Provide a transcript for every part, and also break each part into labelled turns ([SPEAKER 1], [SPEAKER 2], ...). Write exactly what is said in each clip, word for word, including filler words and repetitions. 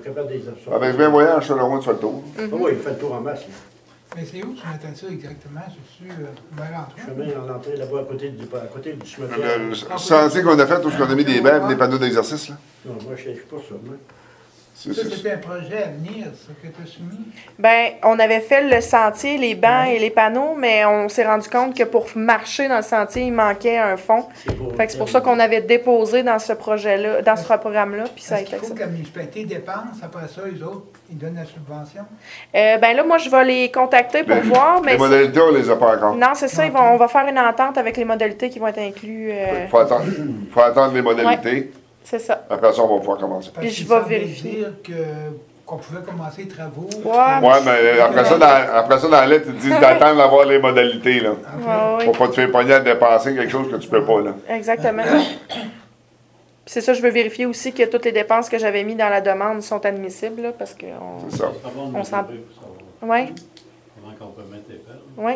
[SPEAKER 1] est capable de les absorber.
[SPEAKER 2] Avec vingt voyages, selon moi, tu fais le tour.
[SPEAKER 1] Ah oui, il fait le tour en masse. Là.
[SPEAKER 3] Mais c'est où tu mettais ça exactement? C'est-tu euh, vers l'entrée?
[SPEAKER 1] Chemin en entrée là-bas, à côté du, à côté du cimetière.
[SPEAKER 2] Le, le sentier qu'on a fait, où on a mis des bèves, des panneaux d'exercice, là.
[SPEAKER 1] Non, moi, je ne suis pas ça, moi.
[SPEAKER 2] C'est,
[SPEAKER 3] Ça,
[SPEAKER 2] c'est,
[SPEAKER 3] c'était un projet à venir, ça, que tu as soumis?
[SPEAKER 4] Ben, on avait fait le sentier, les bancs et les panneaux, mais on s'est rendu compte que pour marcher dans le sentier, il manquait un fond.
[SPEAKER 1] C'est pour,
[SPEAKER 4] Fait que c'est pour ça qu'on avait déposé dans ce projet-là, dans ce programme-là, puis ça a
[SPEAKER 3] Est-ce
[SPEAKER 4] été
[SPEAKER 3] qu'il faut
[SPEAKER 4] ça.
[SPEAKER 3] que la municipalité dépense, après ça, les autres, ils donnent la subvention?
[SPEAKER 4] Euh, ben là, moi, je vais les contacter pour
[SPEAKER 2] Les-
[SPEAKER 4] voir, mais
[SPEAKER 2] les modalités, on les a pas encore.
[SPEAKER 4] non, c'est ça, ils vont, on va faire une entente avec les modalités qui vont être incluses.
[SPEAKER 2] Il faut attendre, faut attendre les modalités.
[SPEAKER 4] C'est ça.
[SPEAKER 2] Après ça, on va pouvoir commencer.
[SPEAKER 3] Parce
[SPEAKER 4] Puis je
[SPEAKER 3] qu'il
[SPEAKER 4] vais
[SPEAKER 3] semblait
[SPEAKER 4] vérifier.
[SPEAKER 3] dire que, qu'on pouvait commencer les travaux.
[SPEAKER 4] Ouais.
[SPEAKER 2] Ouais, mais après ça, dans, après ça, dans la lettre, ils disent d'attendre d'avoir les modalités, là.
[SPEAKER 3] Ok.
[SPEAKER 4] Ouais,
[SPEAKER 2] Faut
[SPEAKER 4] oui,
[SPEAKER 2] pas te faire pogner à dépenser quelque chose que tu peux pas, là.
[SPEAKER 4] exactement. Puis c'est ça, je veux vérifier aussi que toutes les dépenses que j'avais mis dans la demande sont admissibles, là, parce que on...
[SPEAKER 2] C'est ça.
[SPEAKER 5] C'est bon de
[SPEAKER 4] On
[SPEAKER 5] me
[SPEAKER 4] s'en-
[SPEAKER 5] tromper pour savoir
[SPEAKER 4] Ouais,
[SPEAKER 5] comment qu'on peut mettre les perles.
[SPEAKER 4] ouais.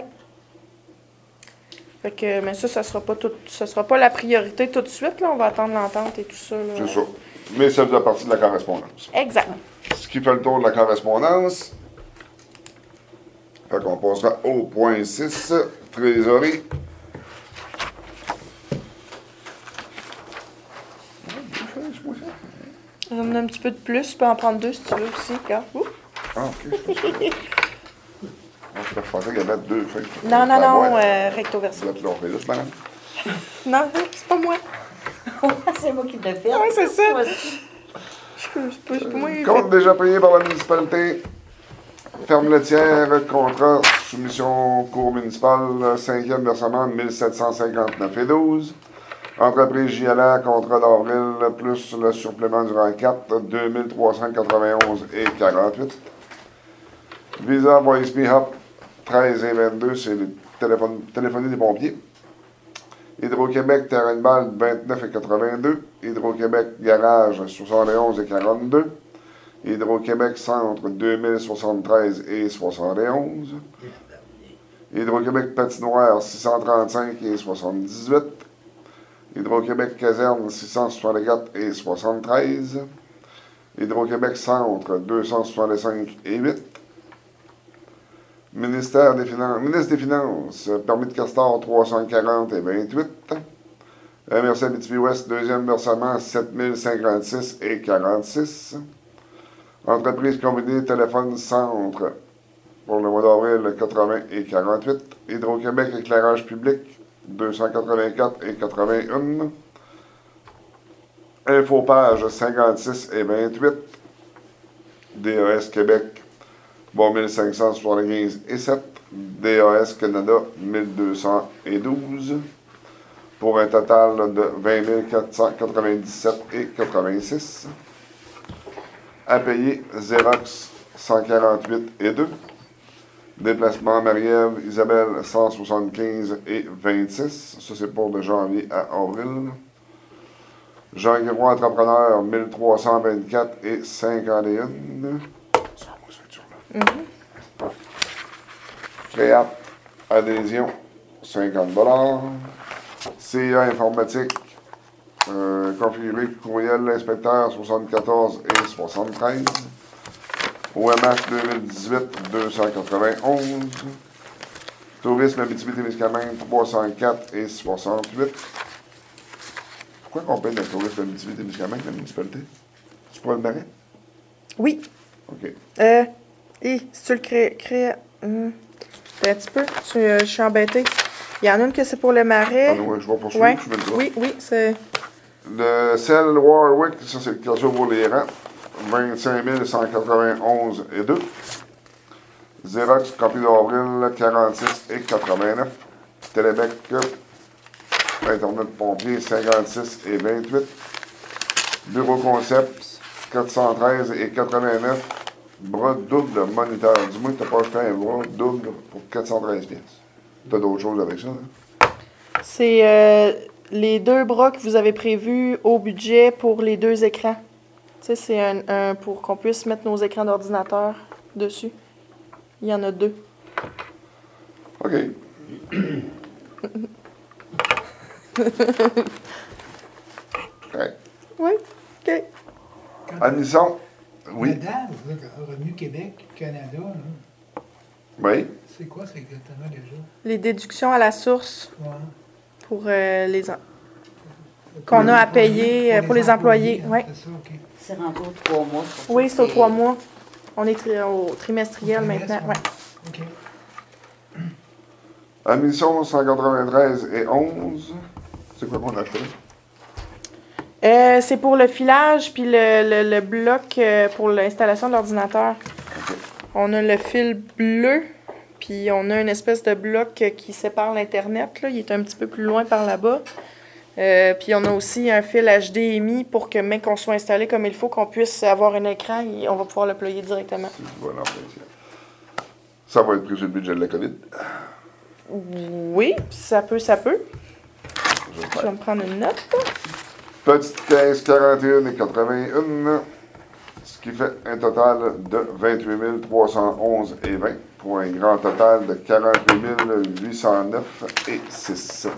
[SPEAKER 4] Fait que, mais ça, ça sera pas tout, ça sera pas la priorité tout de suite, là. On va attendre l'entente et tout ça, là.
[SPEAKER 2] C'est ça. Mais ça faisait partie de la correspondance.
[SPEAKER 4] Exact.
[SPEAKER 2] Ce qui fait le tour de la correspondance. Fait qu'on passera au point six, trésorerie.
[SPEAKER 4] On en a un petit peu de plus, tu peux en prendre deux si tu veux aussi, regarde. Ouh.
[SPEAKER 2] Ah, ok. je pensais- Ah, Je pensais qu'il y avait deux feuilles.
[SPEAKER 4] Non, non,
[SPEAKER 2] Ah,
[SPEAKER 4] non,
[SPEAKER 2] ouais.
[SPEAKER 4] euh, recto verso.
[SPEAKER 2] Vous êtes là, on fait juste, madame.
[SPEAKER 4] Non, c'est pas moi.
[SPEAKER 6] C'est moi qui l'ai fait.
[SPEAKER 4] Ouais, c'est ça.
[SPEAKER 6] Moi aussi.
[SPEAKER 4] Je peux, je peux, je peux, moi, il
[SPEAKER 2] Compte déjà payé par la municipalité. Ferme laitière, contrat, soumission cours municipale, cinquième versement, mille sept cent cinquante-neuf et douze. Entreprise J L A, contrat d'avril, plus le supplément du rang quatre, deux mille trois cent quatre-vingt-onze et quarante-huit. Visa Voice Me Hub, treize et vingt-deux, c'est le téléphone, téléphonie des pompiers. Hydro-Québec, terrain de balle, vingt-neuf et quatre-vingt-deux. Hydro-Québec, garage, soixante et onze et quarante-deux. Hydro-Québec, centre, deux mille soixante-treize et soixante et onze. Hydro-Québec, patinoire, six cent trente-cinq et soixante-dix-huit. Hydro-Québec, caserne, six cent soixante-quatre et soixante-treize. Hydro-Québec, centre, deux cent soixante-cinq et huit. Ministère des Finances, ministre des Finances, permis de Castor, trois cent quarante et vingt-huit. M R C Abitibi-Ouest, deuxième versement, sept mille cinquante-six et quarante-six. Entreprise combinée téléphone centre, pour le mois d'avril, quatre-vingts et quarante-huit. Hydro-Québec, éclairage public, deux cent quatre-vingt-quatre et quatre-vingt-un. Infopage, cinquante-six et vingt-huit. D A S Québec, bon, mille cinq cent soixante-quinze et sept. D A S Canada, mille deux cent douze. Pour un total de vingt mille quatre cent quatre-vingt-dix-sept et quatre-vingt-six. À payer, Xerox, cent quarante-huit et deux. Déplacement Marie-Ève, Isabelle, cent soixante-quinze et vingt-six. Ça, c'est pour de janvier à avril. Jean Guérois, entrepreneur, mille trois cent vingt-quatre et cinquante et un. Ça, moi, cette là
[SPEAKER 4] Mhm.
[SPEAKER 2] Créat, adhésion, cinquante dollars. C A informatique, euh, configuré courriel l'inspecteur soixante-quatorze et soixante-treize. O M H deux mille dix-huit, deux cent quatre-vingt-onze. Tourisme Abitibi-Témiscamingue, trois cent quatre et soixante-huit. Pourquoi on paye le tourisme Abitibi-Témiscamingue, la municipalité? Tu pourrais le barrer?
[SPEAKER 4] Oui.
[SPEAKER 2] OK.
[SPEAKER 4] Euh, et si tu le crées, crées hum, un petit peu, tu, euh, je suis embêtée. Il y en a une que c'est pour le marais.
[SPEAKER 2] Ah, non, ouais, je vais poursuivre,
[SPEAKER 4] Ouais.
[SPEAKER 2] je vais le dire.
[SPEAKER 4] Oui, oui, c'est...
[SPEAKER 2] Le sel Warwick, ça c'est le classeur pour les rangs, vingt-cinq mille cent quatre-vingt-onze et deux. Xerox, copie d'avril, quarante-six et quatre-vingt-neuf. Télébec, Internet pompier, cinquante-six et vingt-huit. Bureau concept, quatre cent treize et quatre-vingt-neuf. Bras double moniteur. Dis-moi que tu n'as pas acheté un bras double pour quatre cent treize pièces. Tu as d'autres choses avec ça, hein?
[SPEAKER 4] C'est euh, les deux bras que vous avez prévus au budget pour les deux écrans. Tu sais, c'est un, un pour qu'on puisse mettre nos écrans d'ordinateur dessus. Il y en a deux.
[SPEAKER 2] OK. OK.
[SPEAKER 4] Oui, OK.
[SPEAKER 2] Admission, Oui.
[SPEAKER 3] Là-dedans, vous dites, Revenu Québec, Canada, là,
[SPEAKER 2] Oui.
[SPEAKER 3] c'est quoi c'est exactement déjà?
[SPEAKER 4] Les déductions à la source
[SPEAKER 3] Ouais.
[SPEAKER 4] pour euh, les en- qu'on a à payer euh, pour les employés.
[SPEAKER 3] hein,
[SPEAKER 4] Oui,
[SPEAKER 3] C'est ça, OK.
[SPEAKER 6] C'est rendu aux trois mois. pour
[SPEAKER 4] oui
[SPEAKER 6] ça
[SPEAKER 4] c'est aux
[SPEAKER 6] que
[SPEAKER 4] trois mois. On est tri- au trimestriel
[SPEAKER 3] Au
[SPEAKER 4] maintenant.
[SPEAKER 3] trimestre,
[SPEAKER 4] Ouais.
[SPEAKER 3] OK.
[SPEAKER 2] Admission cent quatre-vingt-treize et onze. C'est quoi qu'on a acheté?
[SPEAKER 4] Euh, c'est pour le filage puis le, le, le bloc euh, pour l'installation de l'ordinateur. On a le fil bleu, puis on a une espèce de bloc euh, qui sépare l'Internet. Là. Il est un petit peu plus loin par là-bas. Euh, puis on a aussi un fil H D M I pour que, même qu'on soit installé comme il faut, qu'on puisse avoir un écran et on va pouvoir le ployer directement.
[SPEAKER 2] C'est du bon entretien. Ça va être pris sur le budget de la COVID.
[SPEAKER 4] Oui, ça peut, ça peut. Je
[SPEAKER 2] J'espère.
[SPEAKER 4] vais me prendre une note.
[SPEAKER 2] Petite caisse quarante et un et quatre-vingt-un, ce qui fait un total de vingt-huit mille trois cent onze et vingt pour un grand total de quarante-huit mille huit cent neuf et six.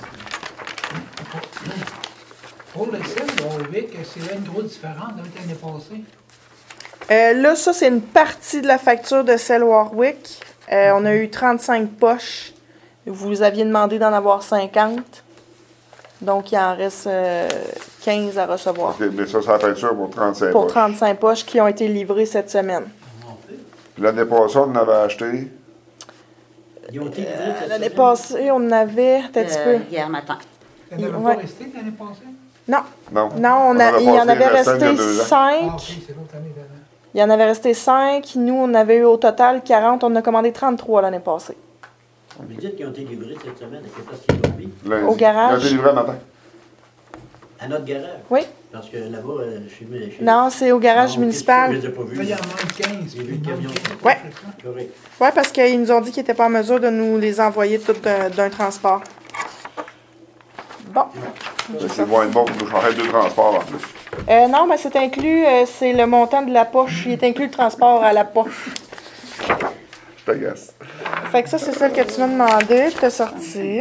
[SPEAKER 3] Pour le sel de Warwick, c'est là une grosse différence avec l'année passée.
[SPEAKER 4] Euh, là, ça, c'est une partie de la facture de Cell Warwick. Euh, on a eu trente-cinq poches. Vous aviez demandé d'en avoir cinquante. Donc, il en reste euh, quinze à recevoir.
[SPEAKER 2] OK, mais ça, ça va être sûr pour trente-cinq
[SPEAKER 4] Pour
[SPEAKER 2] poches.
[SPEAKER 4] trente-cinq poches qui ont été livrées cette semaine.
[SPEAKER 2] Puis l'année passée, on en avait acheté.
[SPEAKER 1] Ils ont été livrés
[SPEAKER 4] Euh,
[SPEAKER 1] cette
[SPEAKER 4] L'année
[SPEAKER 1] semaine?
[SPEAKER 4] passée, on en avait. Attends un petit
[SPEAKER 6] Euh,
[SPEAKER 4] peu.
[SPEAKER 6] hier matin.
[SPEAKER 3] Elle n'avait
[SPEAKER 4] Ouais.
[SPEAKER 3] pas resté l'année passée?
[SPEAKER 4] Non,
[SPEAKER 2] Non.
[SPEAKER 4] non, on a,
[SPEAKER 2] avait
[SPEAKER 4] il y en
[SPEAKER 2] passé
[SPEAKER 4] avait
[SPEAKER 2] restant il y a
[SPEAKER 4] resté
[SPEAKER 2] deux ans.
[SPEAKER 3] Ah,
[SPEAKER 4] cinq.
[SPEAKER 3] OK, c'est l'autre année d'avant.
[SPEAKER 4] Il y en avait resté cinq. Nous, on avait eu au total quarante. On en a commandé trente-trois l'année passée.
[SPEAKER 1] Vous dites qu'ils ont été livrés cette semaine, à quelle place ils l'ont mis?
[SPEAKER 2] Lundi.
[SPEAKER 4] Au garage.
[SPEAKER 2] Il a été livré le matin.
[SPEAKER 1] À notre garage?
[SPEAKER 4] Oui.
[SPEAKER 1] Parce que là-bas, euh, chez moi... chez-
[SPEAKER 4] Non, c'est au garage
[SPEAKER 1] Ah, ok,
[SPEAKER 4] municipal.
[SPEAKER 1] Je les ai pas
[SPEAKER 3] Là, il
[SPEAKER 1] vus.
[SPEAKER 3] y en manque quinze.
[SPEAKER 1] J'ai vu
[SPEAKER 3] Il
[SPEAKER 1] le
[SPEAKER 3] manque
[SPEAKER 1] camion.
[SPEAKER 3] quinze,
[SPEAKER 4] Ouais.
[SPEAKER 3] c'est ça?
[SPEAKER 1] Correct.
[SPEAKER 4] Oui, parce qu'ils nous ont dit qu'ils n'étaient pas en mesure de nous les envoyer toutes d'un d'un transport. Bon.
[SPEAKER 2] C'est bon, bon pour nous changer deux transports en plus.
[SPEAKER 4] Euh, non, mais c'est inclus, euh, c'est le montant de la poche. Il est inclus le transport à la poche.
[SPEAKER 2] Je t'agace.
[SPEAKER 4] Fait que ça, c'est celle que tu m'as demandé, je t'ai sorti.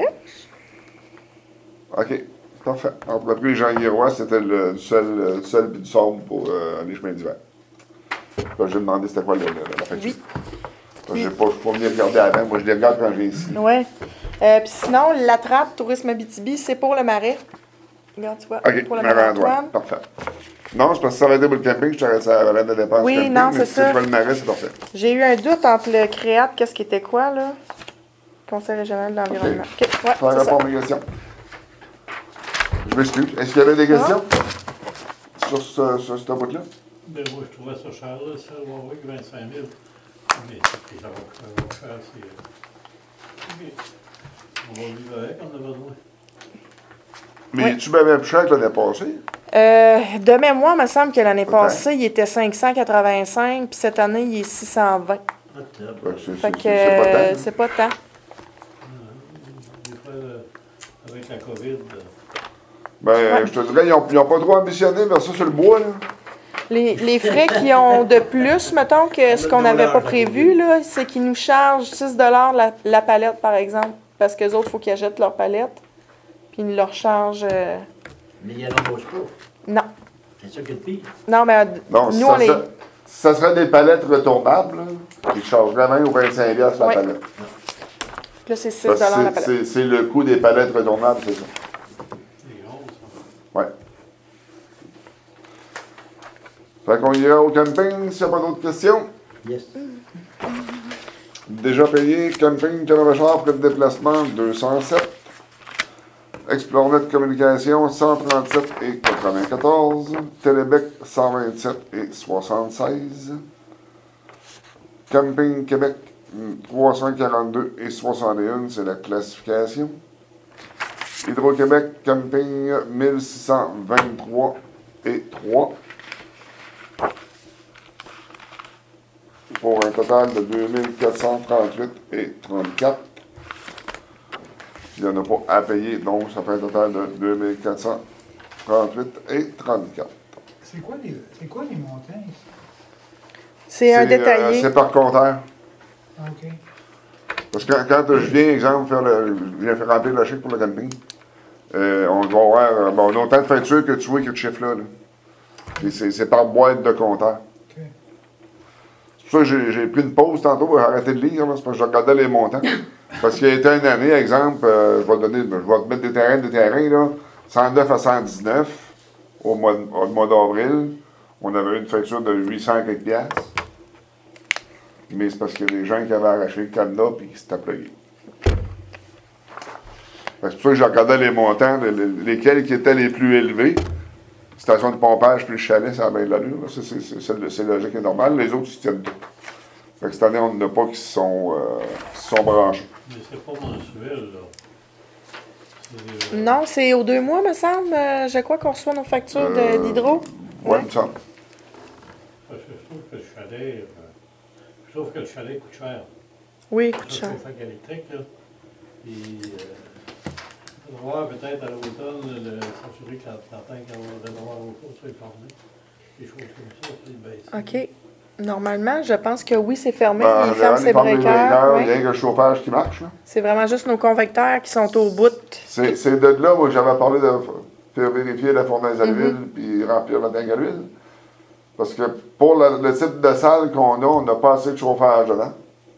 [SPEAKER 2] OK. Parfait. Entreprise Jean-Guy Roy, c'était le seul, le seul puis du sable pour euh, les chemins d'hiver. J'ai demandé c'était quoi le, le- la facture.
[SPEAKER 4] Oui.
[SPEAKER 2] Je n'ai pas, je suis pas venu regarder avant. Moi, je les regarde quand j'ai ici.
[SPEAKER 4] Ouais. Euh, Puis sinon, la trappe Tourisme Abitibi, c'est pour le marais. Regarde, tu vois.
[SPEAKER 2] OK,
[SPEAKER 4] pour le
[SPEAKER 2] marais
[SPEAKER 4] marais
[SPEAKER 2] Antoine.
[SPEAKER 4] Antoine.
[SPEAKER 2] Parfait. Non, c'est parce que ça aurait été pour le camping, je t'aurais ça valait de dépenses
[SPEAKER 4] Oui,
[SPEAKER 2] camping,
[SPEAKER 4] non,
[SPEAKER 2] mais
[SPEAKER 4] c'est
[SPEAKER 2] si
[SPEAKER 4] ça.
[SPEAKER 2] tu veux le marais, c'est parfait.
[SPEAKER 4] J'ai eu un doute entre le créat, qu'est-ce qui était quoi, là? Conseil régional de l'environnement. OK, ouais,
[SPEAKER 2] Ça
[SPEAKER 4] c'est ça.
[SPEAKER 2] répond à mes questions. Je m'excuse. Est-ce qu'il y avait des questions sur ce, sur cette bout-là?
[SPEAKER 5] Ben, moi, je trouvais ça cher, là, ça, Warwick, vingt-cinq mille. Mais puis ça va ça va faire, c'est... euh, OK. On va vivre avec, on a besoin.
[SPEAKER 2] Mais
[SPEAKER 4] Oui.
[SPEAKER 2] tu m'avais plus cher que l'année passée?
[SPEAKER 4] Euh, de mémoire, il me semble que l'année
[SPEAKER 2] Ok.
[SPEAKER 4] passée, il était cinq cent quatre-vingt-cinq, puis cette année, il est six cent vingt.
[SPEAKER 1] Ah, top.
[SPEAKER 2] Ben, c'est
[SPEAKER 4] Fait
[SPEAKER 2] c'est-
[SPEAKER 4] que
[SPEAKER 2] c'est- c'est pas
[SPEAKER 4] euh,
[SPEAKER 2] tant.
[SPEAKER 4] c'est pas tant.
[SPEAKER 5] Des fois, euh, avec la COVID, euh,
[SPEAKER 2] Ben, je te dirais, ils n'ont pas trop ambitionné vers ça sur le bois, là.
[SPEAKER 4] Les, les frais qu'ils ont de plus, mettons, que ce qu'on n'avait pas prévu, là, c'est qu'ils nous chargent six dollars la, la palette, par exemple. Parce qu'eux autres, il faut qu'ils achètent leur palette. Puis ils leur chargent. euh,
[SPEAKER 1] Mais il y en embauche pas.
[SPEAKER 4] Non.
[SPEAKER 1] C'est ça qui est le pire.
[SPEAKER 4] Non, mais euh,
[SPEAKER 2] Non,
[SPEAKER 4] nous,
[SPEAKER 2] ça,
[SPEAKER 4] on les.
[SPEAKER 2] ça, ça serait des palettes retournables, là, qui changeraient vingt ou vingt-cinq piastres la
[SPEAKER 4] Ouais.
[SPEAKER 2] palette.
[SPEAKER 4] Là, c'est six
[SPEAKER 2] Parce que
[SPEAKER 4] dollars la
[SPEAKER 2] c'est-
[SPEAKER 4] palette.
[SPEAKER 2] c'est- C'est le coût des palettes retournables, c'est ça.
[SPEAKER 5] c'est gros, ça.
[SPEAKER 2] Ouais. Fait qu'on ira au camping s'il n'y a pas d'autres questions.
[SPEAKER 1] Yes.
[SPEAKER 2] Déjà payé, camping Canada-Char, frais de déplacement, deux cent sept. Explorenet Communication, cent trente-sept et quatre-vingt-quatorze. Télébec, cent vingt-sept et soixante-seize. Camping Québec, trois cent quarante-deux et soixante et un, c'est la classification. Hydro-Québec, camping, mille six cent vingt-trois et trois. Pour un total de deux mille quatre cent trente-huit et trente-quatre. Il n'y en a pas à payer, donc ça fait un total de deux mille quatre cent trente-huit et trente-quatre.
[SPEAKER 3] C'est quoi les, c'est quoi les montants ici?
[SPEAKER 4] C'est un
[SPEAKER 2] euh,
[SPEAKER 4] détaillé.
[SPEAKER 2] c'est par compteur.
[SPEAKER 3] Ah, OK.
[SPEAKER 2] Parce que quand, quand je viens, exemple, faire le, je viens faire remplir le chèque pour le camping, euh, on va voir, euh, bon, on a autant de peinture que tu vois qu'il y a de chiffres là. là. Puis c'est c'est par boîte de compteur.
[SPEAKER 3] OK.
[SPEAKER 2] C'est pour ça que j'ai, j'ai pris une pause tantôt pour arrêter de lire, là, c'est parce que je regardais les montants. Parce qu'il y a été une année, exemple, euh, je vais te donner, je vais te mettre des terrains, des terrains, là, cent neuf à cent dix-neuf au mois, de- au mois d'avril. On avait une facture de huit cents quelques piastres. Mais c'est parce qu'il y a des gens qui avaient arraché le cadenas et qui s'étaient plugués. C'est pour ça que je regardais les montants, les- les- lesquels qui étaient les plus élevés. Station de pompage plus chalet, ça a bien de l'allure. là. Ça, C'est, c'est, c'est, c'est logique et normal. Les autres, ils se tiennent tout. Fait que cette année, on n'en a pas qui sont, euh, qui sont branchés.
[SPEAKER 5] Mais c'est pas mensuel, là. C'est, euh,
[SPEAKER 4] Non, c'est aux deux mois, me semble. Euh, je crois qu'on reçoit nos factures de-
[SPEAKER 2] Euh,
[SPEAKER 4] d'hydro.
[SPEAKER 2] Ouais,
[SPEAKER 4] Ouais.
[SPEAKER 2] il me semble.
[SPEAKER 5] Parce que je trouve que le chalet, euh, je trouve que le chalet coûte cher.
[SPEAKER 4] Oui, coûte
[SPEAKER 5] Le
[SPEAKER 4] cher.
[SPEAKER 5] chauffage électrique, là. Puis, euh, il faudra voir peut-être à l'automne, le- s'assurer que la, la tank en réservoir au cours soit fermée. Des choses comme ça, c'est baissé.
[SPEAKER 4] OK. Normalement, je pense que oui, c'est fermé.
[SPEAKER 2] Ben,
[SPEAKER 4] il
[SPEAKER 2] en
[SPEAKER 4] ferme
[SPEAKER 2] général,
[SPEAKER 4] ses
[SPEAKER 2] ils ferment les
[SPEAKER 4] breakers.
[SPEAKER 2] breakers,
[SPEAKER 4] ouais.
[SPEAKER 2] il y a rien que le chauffage qui marche. Là.
[SPEAKER 4] C'est vraiment juste nos convecteurs qui sont au bout.
[SPEAKER 2] C'est, c'est de là où j'avais parlé de faire vérifier la fournaise à
[SPEAKER 4] Mm-hmm.
[SPEAKER 2] l'huile puis remplir la tank à l'huile. Parce que pour le, le type de salle qu'on a, on n'a pas assez de chauffage dedans.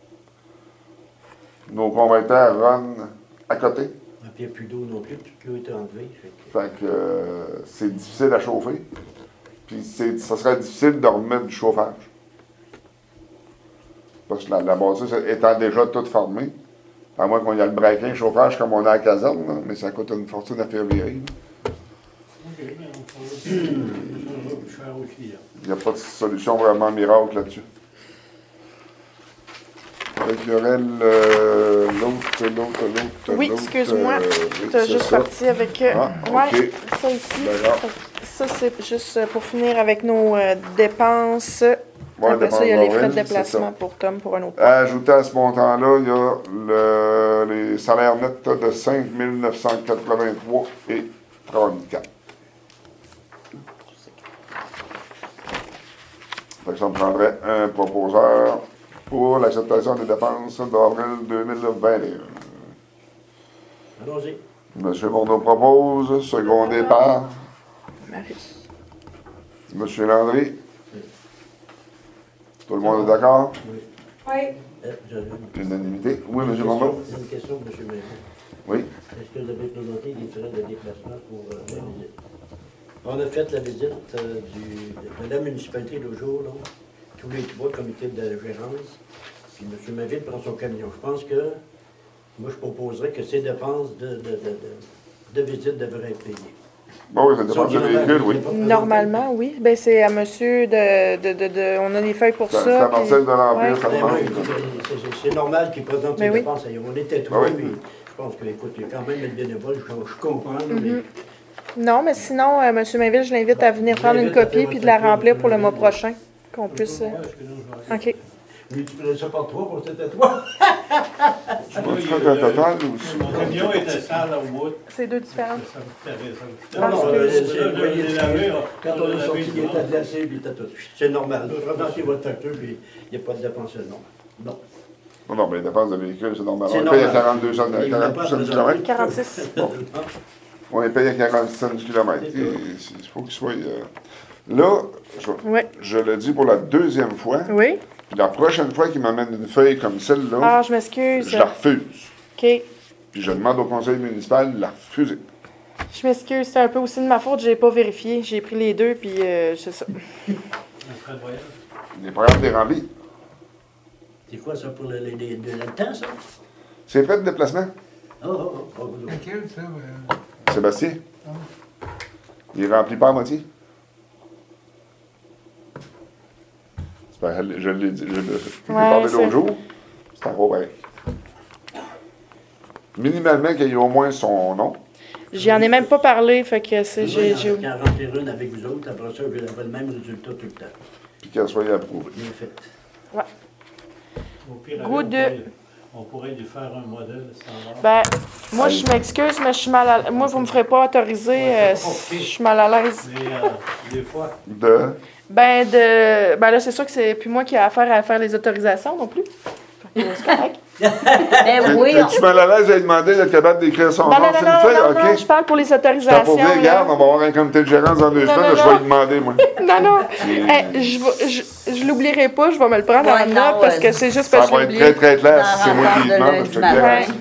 [SPEAKER 2] Nos convecteurs run à côté.
[SPEAKER 1] Et puis il n'y a plus d'eau non plus, toute l'eau est enlevée. Fait que-
[SPEAKER 2] Fait que euh, c'est difficile à chauffer. Puis c'est, ça serait difficile de remettre du chauffage. Parce que la, la bâtisse étant déjà toute fermée, à moins qu'on y ait le breaking chauffage comme on a à la caserne, là, mais ça coûte une fortune à faire virer. là.
[SPEAKER 5] OK, mais on fera ça sera plus cher aussi, hein.
[SPEAKER 2] Il n'y a pas de solution vraiment miracle là-dessus. Fait qu'il y aurait le- l'autre, l'autre, l'autre.
[SPEAKER 4] Oui,
[SPEAKER 2] l'autre,
[SPEAKER 4] excuse-moi.
[SPEAKER 2] euh, oui,
[SPEAKER 4] T'as
[SPEAKER 2] c'est
[SPEAKER 4] juste
[SPEAKER 2] ça.
[SPEAKER 4] parti avec. euh,
[SPEAKER 2] Ah,
[SPEAKER 4] ouais,
[SPEAKER 2] ok.
[SPEAKER 4] ça ici.
[SPEAKER 2] D'accord.
[SPEAKER 4] Fait que Ça, c'est juste euh, pour finir avec nos euh, dépenses.
[SPEAKER 2] Ouais,
[SPEAKER 4] Après ça, il y a
[SPEAKER 2] dépenses
[SPEAKER 4] les frais de
[SPEAKER 2] d'avril, c'est
[SPEAKER 4] déplacement
[SPEAKER 2] ça.
[SPEAKER 4] pour Tom pour un autre.
[SPEAKER 2] Ajouté à ce montant-là, il y a le- les salaires nets de cinq mille neuf cent quatre-vingt-trois et trente-quatre. Fait que ça me prendrait un proposeur pour l'acceptation des dépenses d'avril deux mille vingt et un.
[SPEAKER 1] Allons-y.
[SPEAKER 2] Monsieur Bourneau propose, secondé par
[SPEAKER 4] Marie.
[SPEAKER 2] Monsieur Landry. Tout le monde est d'accord?
[SPEAKER 1] Oui.
[SPEAKER 4] Oui.
[SPEAKER 1] Euh, j'avais une-
[SPEAKER 2] Unanimité. Oui,
[SPEAKER 1] une
[SPEAKER 2] Monsieur
[SPEAKER 1] question-
[SPEAKER 2] Bourneau?
[SPEAKER 1] Une question, M. Maire.
[SPEAKER 2] Oui.
[SPEAKER 1] Est-ce que vous avez présenté des frais de déplacement pour euh, la visite? On a fait la visite euh, du, de la municipalité l'autre jour, là, tous les trois comités de gérance, puis M. Maville prend son camion. Je pense que, moi, je proposerais que ces dépenses de, de, de, de, de visite devraient être payées.
[SPEAKER 2] Bon, oui, ça dépend du véhicule, oui.
[SPEAKER 4] Normalement, oui. Ben, c'est à monsieur de, de, de, de- On a des feuilles pour
[SPEAKER 2] C'est
[SPEAKER 4] ça.
[SPEAKER 2] c'est à
[SPEAKER 4] puis-
[SPEAKER 2] Marcel de l'Empire,
[SPEAKER 4] Ouais.
[SPEAKER 2] ça
[SPEAKER 1] Ben
[SPEAKER 2] demande.
[SPEAKER 1] oui, c'est- c'est- c'est normal qu'ils présentent
[SPEAKER 4] Mais
[SPEAKER 1] ces
[SPEAKER 4] oui.
[SPEAKER 1] dépenses. On était trois,
[SPEAKER 2] Ben oui.
[SPEAKER 1] mais je pense que, écoute, il y a quand même le bénévole, je, je comprends, là, mais
[SPEAKER 4] Non, mais sinon, euh, monsieur Mainville, je l'invite à venir
[SPEAKER 1] Je
[SPEAKER 4] prendre une
[SPEAKER 1] l'invite à
[SPEAKER 4] copie
[SPEAKER 1] faire
[SPEAKER 4] puis de
[SPEAKER 1] votre
[SPEAKER 4] la
[SPEAKER 1] copie,
[SPEAKER 4] remplir
[SPEAKER 1] monsieur
[SPEAKER 4] pour le mois
[SPEAKER 1] Mainville.
[SPEAKER 4] prochain. Qu'on puisse. euh,
[SPEAKER 5] Ouais, parce que là, je vais-
[SPEAKER 4] OK.
[SPEAKER 1] lui, tu prenais ça par trois pour c'était toi.
[SPEAKER 2] Tu peux faire un total aussi.
[SPEAKER 5] Mon camion était sale au bout.
[SPEAKER 4] C'est deux différentes.
[SPEAKER 5] Ça me coûtait- ça me coûtait-
[SPEAKER 1] Non, non,
[SPEAKER 4] Ah,
[SPEAKER 1] euh,
[SPEAKER 4] c'est-
[SPEAKER 1] c'est-
[SPEAKER 5] Là, je l'ai lavé, là.
[SPEAKER 1] Quand
[SPEAKER 5] Je
[SPEAKER 1] on
[SPEAKER 5] l'ai
[SPEAKER 1] est
[SPEAKER 5] lavé
[SPEAKER 1] sorti, il
[SPEAKER 5] dimanche.
[SPEAKER 1] était glacé, puis il était tout. C'est normal. Présentez votre facture, puis il n'y a pas de dépense, non. Non.
[SPEAKER 2] Non, non, mais les dépenses de véhicule, c'est normal.
[SPEAKER 1] C'est
[SPEAKER 2] On les paye à
[SPEAKER 1] normal.
[SPEAKER 2] quarante-deux cents,
[SPEAKER 1] Il n'a pas
[SPEAKER 2] quarante cents du
[SPEAKER 1] besoin.
[SPEAKER 2] kilomètre.
[SPEAKER 4] quarante-six.
[SPEAKER 2] On les paye à quarante cents du kilomètre.
[SPEAKER 1] C'est ça.
[SPEAKER 2] Et Il faut qu'ils soient. euh, Là, je,
[SPEAKER 4] Oui.
[SPEAKER 2] je le dis pour la deuxième fois.
[SPEAKER 4] Oui.
[SPEAKER 2] La prochaine fois qu'il m'amène une feuille comme celle-là,
[SPEAKER 4] Ah, je m'excuse.
[SPEAKER 2] je la refuse.
[SPEAKER 4] OK.
[SPEAKER 2] Puis je demande au conseil municipal de la refuser.
[SPEAKER 4] Je m'excuse. C'est un peu aussi de ma faute. J'ai pas vérifié. J'ai pris les deux, puis euh, c'est ça.
[SPEAKER 5] Un frais de voyage.
[SPEAKER 2] Les programmes des remplis.
[SPEAKER 1] C'est quoi ça pour le, le, le, le temps, ça?
[SPEAKER 2] C'est frais de déplacement.
[SPEAKER 1] Oh, oh, oh, oh, oh.
[SPEAKER 3] Laquelle, ça? euh,
[SPEAKER 2] Sébastien. Il est rempli pas à moitié. C'est pas- Je l'ai dit, je l'ai je l'ai
[SPEAKER 4] Ouais,
[SPEAKER 2] parlé
[SPEAKER 4] c'est-
[SPEAKER 2] l'autre jour. C'est un gros pareil. Minimalement qu'il y ait au moins son nom.
[SPEAKER 4] J'y en ai même pas parlé, fait que c'est. J'ai. j'ai-
[SPEAKER 1] Quand remplir une avec vous autres, après ça, je vais avoir le même résultat tout le temps.
[SPEAKER 2] Puis qu'elle soit approuvée.
[SPEAKER 1] Bien fait.
[SPEAKER 5] Au pire,
[SPEAKER 4] Goût
[SPEAKER 5] on
[SPEAKER 4] de-
[SPEAKER 5] pourrait- On pourrait lui faire un modèle standard.
[SPEAKER 4] Ben, moi, je m'excuse, mais je suis mal à Moi, vous me ferez pas autoriser.
[SPEAKER 5] Ouais,
[SPEAKER 4] euh,
[SPEAKER 5] c'est pas compliqué.
[SPEAKER 4] je suis mal à l'aise.
[SPEAKER 5] Mais euh, des fois,
[SPEAKER 2] De.
[SPEAKER 4] Ben, de. Ben là, c'est sûr que c'est plus moi qui ai affaire à faire les autorisations non plus. C'est correct.
[SPEAKER 6] Ben oui,
[SPEAKER 2] Tu tu mal à l'aise, j'ai demandé d'être capable d'écrire son
[SPEAKER 4] Non,
[SPEAKER 2] nom
[SPEAKER 4] non,
[SPEAKER 2] sur
[SPEAKER 4] non,
[SPEAKER 2] une
[SPEAKER 4] non,
[SPEAKER 2] feuille?
[SPEAKER 4] non, non,
[SPEAKER 2] OK.
[SPEAKER 4] je parle pour les
[SPEAKER 2] T'as
[SPEAKER 4] autorisations.
[SPEAKER 2] pour dire,
[SPEAKER 4] là.
[SPEAKER 2] regarde, on va avoir un comité de gérance dans deux
[SPEAKER 4] Non,
[SPEAKER 2] semaines,
[SPEAKER 4] non,
[SPEAKER 2] je
[SPEAKER 4] non.
[SPEAKER 2] vais lui demander, moi.
[SPEAKER 4] Non, non, Hey, je, vais- je, je l'oublierai pas, je vais me le prendre
[SPEAKER 6] Ouais,
[SPEAKER 4] en
[SPEAKER 6] non,
[SPEAKER 4] note parce
[SPEAKER 6] ouais.
[SPEAKER 4] que c'est juste
[SPEAKER 2] Ça
[SPEAKER 4] parce que
[SPEAKER 2] va
[SPEAKER 4] je
[SPEAKER 2] être
[SPEAKER 4] l'ai
[SPEAKER 2] très,
[SPEAKER 4] oublié.
[SPEAKER 2] très clair si
[SPEAKER 6] Dans
[SPEAKER 2] c'est moi qui
[SPEAKER 6] rapport
[SPEAKER 2] lui
[SPEAKER 6] de
[SPEAKER 2] demande, je
[SPEAKER 6] lundi
[SPEAKER 2] te le
[SPEAKER 6] matin.
[SPEAKER 2] garantis.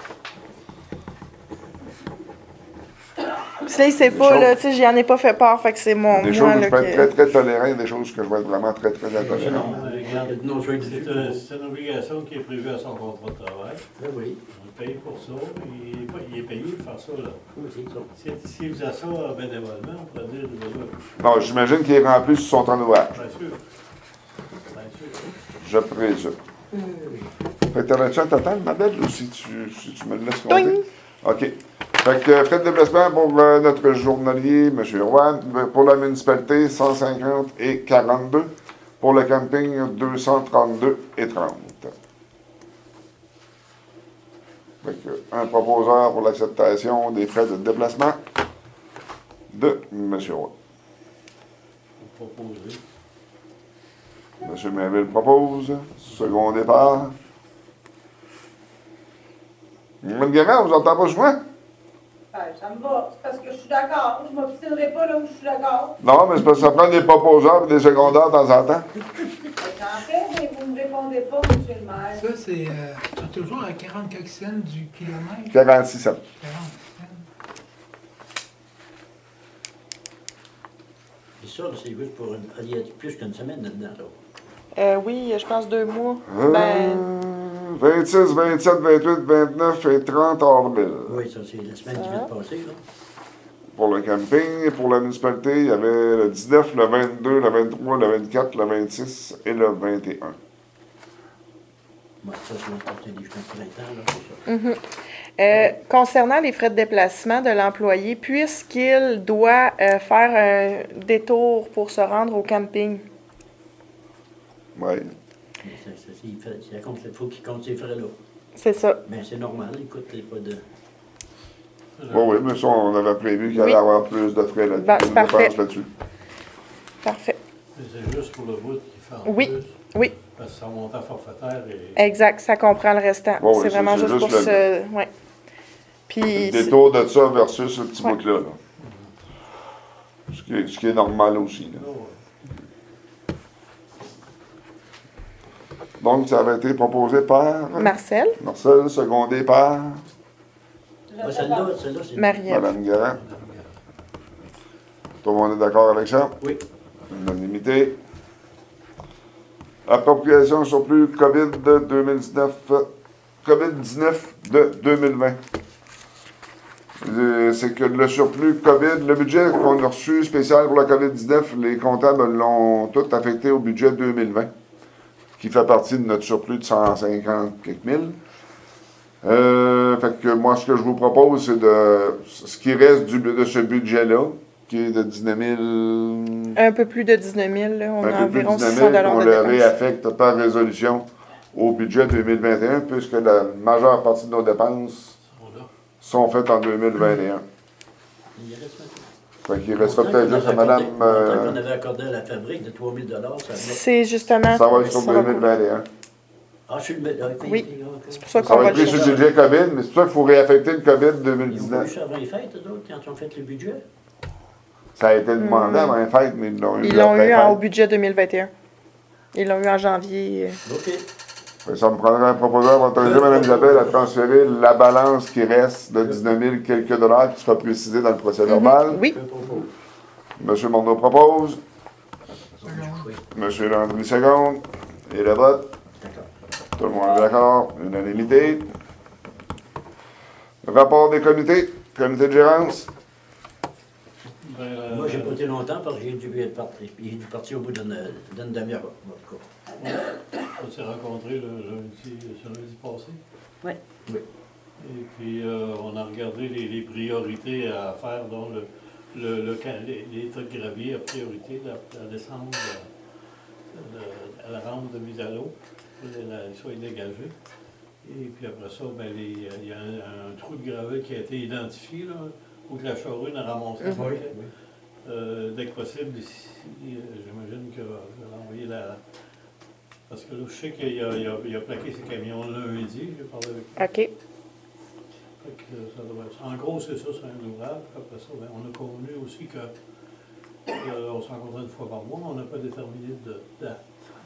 [SPEAKER 4] Puis là, il sait pas,
[SPEAKER 2] choses-
[SPEAKER 4] là, tu sais, j'y en ai pas fait part, fait que c'est mon
[SPEAKER 2] Des
[SPEAKER 4] moi,
[SPEAKER 2] choses où
[SPEAKER 4] là,
[SPEAKER 2] je peux être très,
[SPEAKER 4] que...
[SPEAKER 2] très tolérant, des choses que je vais être vraiment très, très
[SPEAKER 1] C'est
[SPEAKER 2] intolérant.
[SPEAKER 1] non, regarde, non, je vais
[SPEAKER 5] C'est
[SPEAKER 1] dire.
[SPEAKER 5] un- c'est une obligation qui est prévue à son contrat de travail.
[SPEAKER 1] Ah oui,
[SPEAKER 5] On le paye pour ça. Il est, pas- il est payé pour faire ça, là.
[SPEAKER 1] oui, c'est ça.
[SPEAKER 5] Si- S'il faisait ça bénévolement, on pourrait dire, ben là,
[SPEAKER 2] Non, j'imagine qu'il est rempli sur son temps d'ouvrage.
[SPEAKER 5] bien sûr. Bien sûr.
[SPEAKER 2] Je présume. Fait que t'en as-tu un total, ma belle, ou si tu, si tu me le laisses
[SPEAKER 4] Toing!
[SPEAKER 2] compter? OK. Fait que frais de déplacement pour euh, notre journalier, M. Roy, pour la municipalité, cent cinquante et quarante-deux. Pour le camping, deux cent trente-deux et trente. Fait que un proposeur pour l'acceptation des frais de déplacement de M. Roy.
[SPEAKER 5] Pour proposer.
[SPEAKER 2] M. Mainville propose. Second départ. Mme Guérin, on vous entend pas souvent?
[SPEAKER 7] Ah, ça me va, c'est parce que je suis d'accord. Je ne m'obstinerai pas là où je suis d'accord.
[SPEAKER 2] Non, mais c'est parce que ça prend des proposeurs et des secondaires de temps en temps.
[SPEAKER 7] J'en fais, mais vous ne me répondez pas, monsieur le maire.
[SPEAKER 3] Ça, c'est euh, c'est toujours à quarante quelques cents du kilomètre.
[SPEAKER 2] quarante-six cents.
[SPEAKER 3] quarante cents.
[SPEAKER 1] Et ça, c'est juste pour une, il y a plus qu'une semaine là-dedans, là.
[SPEAKER 4] Euh, oui, je pense deux mois.
[SPEAKER 2] Euh,
[SPEAKER 4] Ben,
[SPEAKER 2] vingt-six, vingt-sept, vingt-huit, vingt-neuf et trente avril.
[SPEAKER 1] Oui, ça, c'est la semaine qui vient de passer, là.
[SPEAKER 2] Pour le camping, pour la municipalité, il y avait le dix-neuf, le vingt-deux, le vingt-trois, le vingt-quatre, le vingt-six et le vingt et un.
[SPEAKER 1] Bon, ça, c'est l'important des jusqu'au printemps, là, c'est ça.
[SPEAKER 4] mhm. Euh, concernant les frais de déplacement de l'employé, puisqu'il doit euh, faire un détour pour se rendre au camping,
[SPEAKER 2] Oui.
[SPEAKER 1] Mais ça, ça, c'est- il fait- c'est compte- il faut qu'il compte ces frais-là.
[SPEAKER 4] c'est ça.
[SPEAKER 1] Ben, c'est normal, écoute, il n'y a pas de...
[SPEAKER 2] Oui, oui, mais ça, on avait prévu qu'il allait y
[SPEAKER 4] Oui.
[SPEAKER 2] avoir plus de frais là-dessus.
[SPEAKER 4] Ben, c'est
[SPEAKER 2] de
[SPEAKER 4] parfait.
[SPEAKER 2] dépenses là-dessus.
[SPEAKER 4] Parfait.
[SPEAKER 5] Mais c'est juste pour le bout qui fait en
[SPEAKER 4] Oui.
[SPEAKER 5] plus.
[SPEAKER 4] Oui.
[SPEAKER 5] Parce que son montant forfaitaire est.
[SPEAKER 4] Exact, ça comprend le restant.
[SPEAKER 2] Ouais, ouais,
[SPEAKER 4] c'est
[SPEAKER 2] c'est-
[SPEAKER 4] vraiment
[SPEAKER 2] c'est
[SPEAKER 4] juste,
[SPEAKER 2] juste
[SPEAKER 4] pour
[SPEAKER 2] le-
[SPEAKER 4] ce... Ouais. Puis,
[SPEAKER 2] Le
[SPEAKER 4] c'est-
[SPEAKER 2] détour de ça versus ce petit
[SPEAKER 4] Ouais.
[SPEAKER 2] bout-là. Là. Ce, qui est, ce qui est normal aussi. Là.
[SPEAKER 5] Oh, ouais.
[SPEAKER 2] Donc, ça avait été proposé par
[SPEAKER 4] Marcel,
[SPEAKER 2] Marcel, secondé par
[SPEAKER 1] Ah, celle-là, celle-là, c'est...
[SPEAKER 4] Marie-Ève.
[SPEAKER 2] Mme Guérin. Tout le monde est d'accord avec ça?
[SPEAKER 1] Oui.
[SPEAKER 2] Unanimité. Appropriation surplus COVID de deux mille dix-neuf, COVID dix-neuf de deux mille vingt. Euh, C'est que le surplus COVID, le budget qu'on a reçu spécial pour la COVID dix-neuf, les comptables l'ont tout affecté au budget deux mille vingt, qui fait partie de notre surplus de cent cinquante quelques mille. Euh, fait que moi, ce que je vous propose, c'est de ce qui reste du, de ce budget-là, qui est de dix-neuf mille.
[SPEAKER 4] Un peu plus de dix-neuf mille, là. On a
[SPEAKER 2] Un peu plus de
[SPEAKER 4] environ
[SPEAKER 2] dix-neuf
[SPEAKER 4] six cents
[SPEAKER 2] mille
[SPEAKER 4] dollars
[SPEAKER 2] qu'on
[SPEAKER 4] de
[SPEAKER 2] le
[SPEAKER 4] dépenses.
[SPEAKER 2] réaffecte par résolution au budget deux mille vingt et un, puisque la majeure partie de nos dépenses
[SPEAKER 5] Sont là.
[SPEAKER 2] sont faites en deux mille vingt et un.
[SPEAKER 1] Il reste maintenant.
[SPEAKER 2] Fait qu'il restera
[SPEAKER 1] Montant
[SPEAKER 2] peut-être
[SPEAKER 1] qu'on
[SPEAKER 2] juste à
[SPEAKER 1] avait
[SPEAKER 2] madame...
[SPEAKER 1] accordé- montant
[SPEAKER 2] euh,
[SPEAKER 1] qu'on avait accordé à la fabrique de trois mille dollars, ça venait...
[SPEAKER 4] C'est justement...
[SPEAKER 2] ça va être sur
[SPEAKER 4] ça
[SPEAKER 2] deux
[SPEAKER 4] va
[SPEAKER 2] mille vingt et un.
[SPEAKER 1] Ah, je suis le... mettre- ah, ok,
[SPEAKER 4] Oui.
[SPEAKER 1] ok, ok.
[SPEAKER 4] C'est pour ça
[SPEAKER 2] Ça
[SPEAKER 4] qu'on
[SPEAKER 2] va
[SPEAKER 4] va
[SPEAKER 2] être
[SPEAKER 4] le
[SPEAKER 2] pris sur le
[SPEAKER 4] chercher.
[SPEAKER 2] budget COVID, mais c'est pour ça qu'il faut réaffecter le COVID deux mille
[SPEAKER 1] Ils ont
[SPEAKER 2] dix-neuf.
[SPEAKER 1] eu ça avant les fêtes, eux autres, quand ils ont fait le budget.
[SPEAKER 2] Ça a été demandé avant les fêtes, mais ils l'ont eu
[SPEAKER 4] Hmm. Ils l'ont
[SPEAKER 2] après
[SPEAKER 4] eu
[SPEAKER 2] les
[SPEAKER 4] en- au
[SPEAKER 2] fêtes.
[SPEAKER 4] budget deux mille vingt et un. Ils l'ont eu en janvier.
[SPEAKER 1] OK.
[SPEAKER 2] Fait que ça me prendrait un proposeur pour autoriser Mme Isabelle à transférer la balance qui reste de dix-neuf mille quelques dollars qui sera précisée dans le procès verbal.
[SPEAKER 4] Mhm. Oui.
[SPEAKER 1] Je propose.
[SPEAKER 2] Monsieur Mondeau propose.
[SPEAKER 1] Oui.
[SPEAKER 2] Monsieur Landry seconde. Et le vote.
[SPEAKER 1] D'accord.
[SPEAKER 2] Tout le monde est d'accord. Unanimité. Rapport des comités. Comité de gérance.
[SPEAKER 5] Ben, euh,
[SPEAKER 1] Moi, j'ai pas été longtemps parce que j'ai dû être parti. Il est dû partir au bout d'une d'une demi-heure, en tout cas.
[SPEAKER 5] On s'est rencontrés le lundi, ce lundi passé.
[SPEAKER 6] Oui.
[SPEAKER 1] Oui.
[SPEAKER 5] Et puis, euh, on a regardé les, les priorités à faire, dont le, le, le ca- les, les tas de gravier a priorité, la, la descente de- de- à la rampe de mise à l'eau, pour que la- soit dégagée. Et puis après ça, ben, les- il y a un, un trou de gravier qui a été identifié, là, où que la charrue n'a ramassé. le
[SPEAKER 1] Oui,
[SPEAKER 5] paquet.
[SPEAKER 1] oui.
[SPEAKER 5] Euh, dès que possible, ici, euh, j'imagine que je vais envoyer la... Parce que là, je sais qu'il a, il a, il a plaqué ses camions lundi, j'ai parlé avec lui.
[SPEAKER 4] OK.
[SPEAKER 5] Fait que ça doit être- En gros, c'est ça, c'est un ouvrage. Après ça, ben, on a convenu aussi que euh, on se rencontrait une fois par mois, on n'a pas déterminé de date.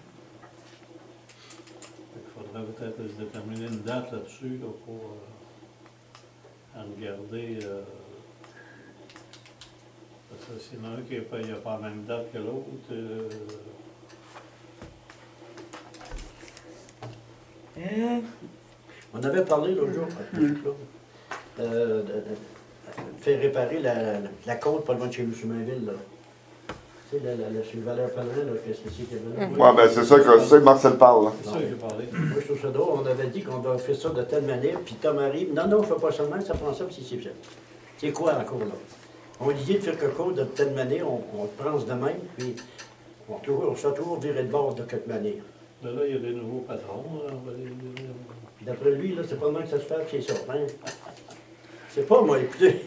[SPEAKER 5] Fait qu'il faudrait peut-être se déterminer une date là-dessus là, pour euh, en regarder. Euh, parce que s'il y en a un qui n'a pas, il a pas la même date que l'autre. Euh,
[SPEAKER 1] Euh, On avait parlé l'autre jour, euh, euh, de, de- de faire réparer la, la, la côte pas loin de chez nous, sur Mainville, là. Tu sais, la, la, la, sur Valère Pellerin, là, qu'est-ce que c'est qu'il y avait là?
[SPEAKER 2] Ouais, ben c'est ça que c'est Marcel parle. Là.
[SPEAKER 5] c'est ça que j'ai parlé.
[SPEAKER 1] Moi, je trouve ça drôle. On avait dit qu'on doit faire ça de telle manière, puis Tom arrive. Non, non, je ne fais pas seulement, ça prend ça, puis c'est ça. C'est quoi encore, là? On dit de faire quelque chose de telle manière, on, on le pense de même, puis on, toujours, on se fait toujours virer de bord de quelque manière.
[SPEAKER 5] Là, là, il y a des nouveaux patrons. Là, on va les- les-
[SPEAKER 1] Puis d'après lui, là, c'est pas demain que ça se fait, puis c'est ça. Hein? C'est pas moi, écoutez.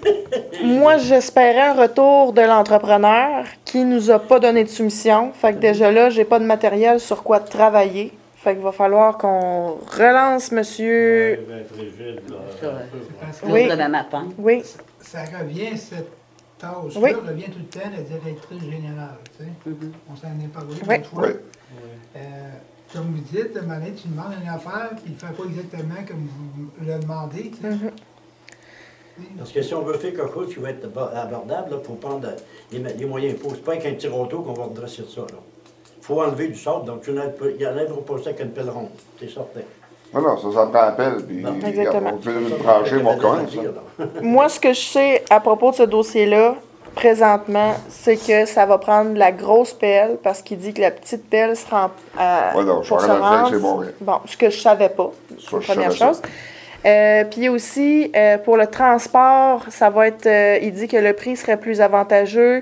[SPEAKER 4] Moi, j'espérais un retour de l'entrepreneur qui nous a pas donné de soumission. Fait que déjà là, j'ai pas de matériel sur quoi travailler. Fait qu'il va falloir qu'on relance monsieur.
[SPEAKER 5] Ouais, il va être rigide, là.
[SPEAKER 6] Ça,
[SPEAKER 5] un peu, ouais.
[SPEAKER 3] Parce que
[SPEAKER 4] Oui.
[SPEAKER 6] Le même matin.
[SPEAKER 4] Oui,
[SPEAKER 3] ça revient, cette tâche-là
[SPEAKER 4] Oui.
[SPEAKER 3] revient tout le temps à la directrice générale, tu sais.
[SPEAKER 6] Mhm.
[SPEAKER 3] On s'en est parlé
[SPEAKER 4] Oui.
[SPEAKER 3] une fois.
[SPEAKER 2] Oui.
[SPEAKER 5] Ouais.
[SPEAKER 3] Euh, comme vous dites, à un moment donné, tu demandes une affaire, puis il ne fait pas exactement comme vous le demandez, tu sais.
[SPEAKER 4] Mhm.
[SPEAKER 1] Parce que si on veut faire quelque chose qui va être ba- abordable, il faut prendre les, les moyens. Il faut c'est pas avec un petit roto qu'on va redresser ça. Il faut enlever du sable, donc tu n'enlèveras pas ça avec une pelle ronde. C'est certain.
[SPEAKER 2] Non, non, ça, ça me rappelle. Puis,
[SPEAKER 1] Non,
[SPEAKER 4] exactement.
[SPEAKER 2] on peut le trancher, mon coin, ça.
[SPEAKER 4] moi, ce que je sais à propos de ce dossier-là, présentement, c'est que ça va prendre la grosse pelle parce qu'il dit que la petite pelle sera en, à,
[SPEAKER 2] Ouais, non, je
[SPEAKER 4] pour
[SPEAKER 2] suis
[SPEAKER 4] se
[SPEAKER 2] en train de le faire
[SPEAKER 4] rendre.
[SPEAKER 2] chez Montréal.
[SPEAKER 4] Bon, ce que je savais pas, c'est
[SPEAKER 2] Ça,
[SPEAKER 4] la
[SPEAKER 2] je
[SPEAKER 4] première
[SPEAKER 2] savais
[SPEAKER 4] chose. Euh, puis aussi, euh, pour le transport, ça va être, euh, il dit que le prix serait plus avantageux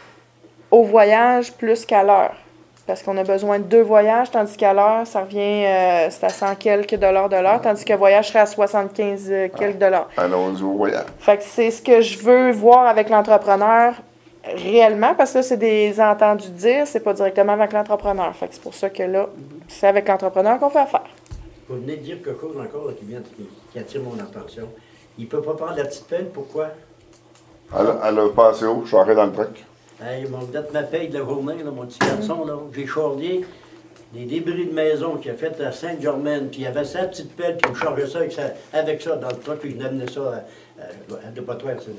[SPEAKER 4] au voyage plus qu'à l'heure. Parce qu'on a besoin de deux voyages, tandis qu'à l'heure, ça revient, euh, c'est à cent quelques dollars de l'heure, tandis qu'un voyage serait à soixante-quinze euh, quelques dollars.
[SPEAKER 2] Allons-y au voyage.
[SPEAKER 4] Fait que c'est ce que je veux voir avec l'entrepreneur réellement, parce que là, c'est des entendus dire, c'est pas directement avec l'entrepreneur. Fait que c'est pour ça que là, c'est avec l'entrepreneur qu'on fait affaire.
[SPEAKER 1] Vous venez de dire quelque chose encore là, qui, vient, qui, qui attire mon attention. Il ne peut pas prendre la petite pelle, pourquoi?
[SPEAKER 2] Elle, elle a passé haut, je suis arrêté dans le truc.
[SPEAKER 1] Hey, mon date ma paye de la journée, là, mon petit garçon, là, j'ai chargé des débris de maison qu'il a fait à Sainte-Germaine, puis il avait sa petite pelle, puis il me chargeait ça avec, sa, avec ça dans le truck, puis je amenais ça à, à, à Depotoir, c'est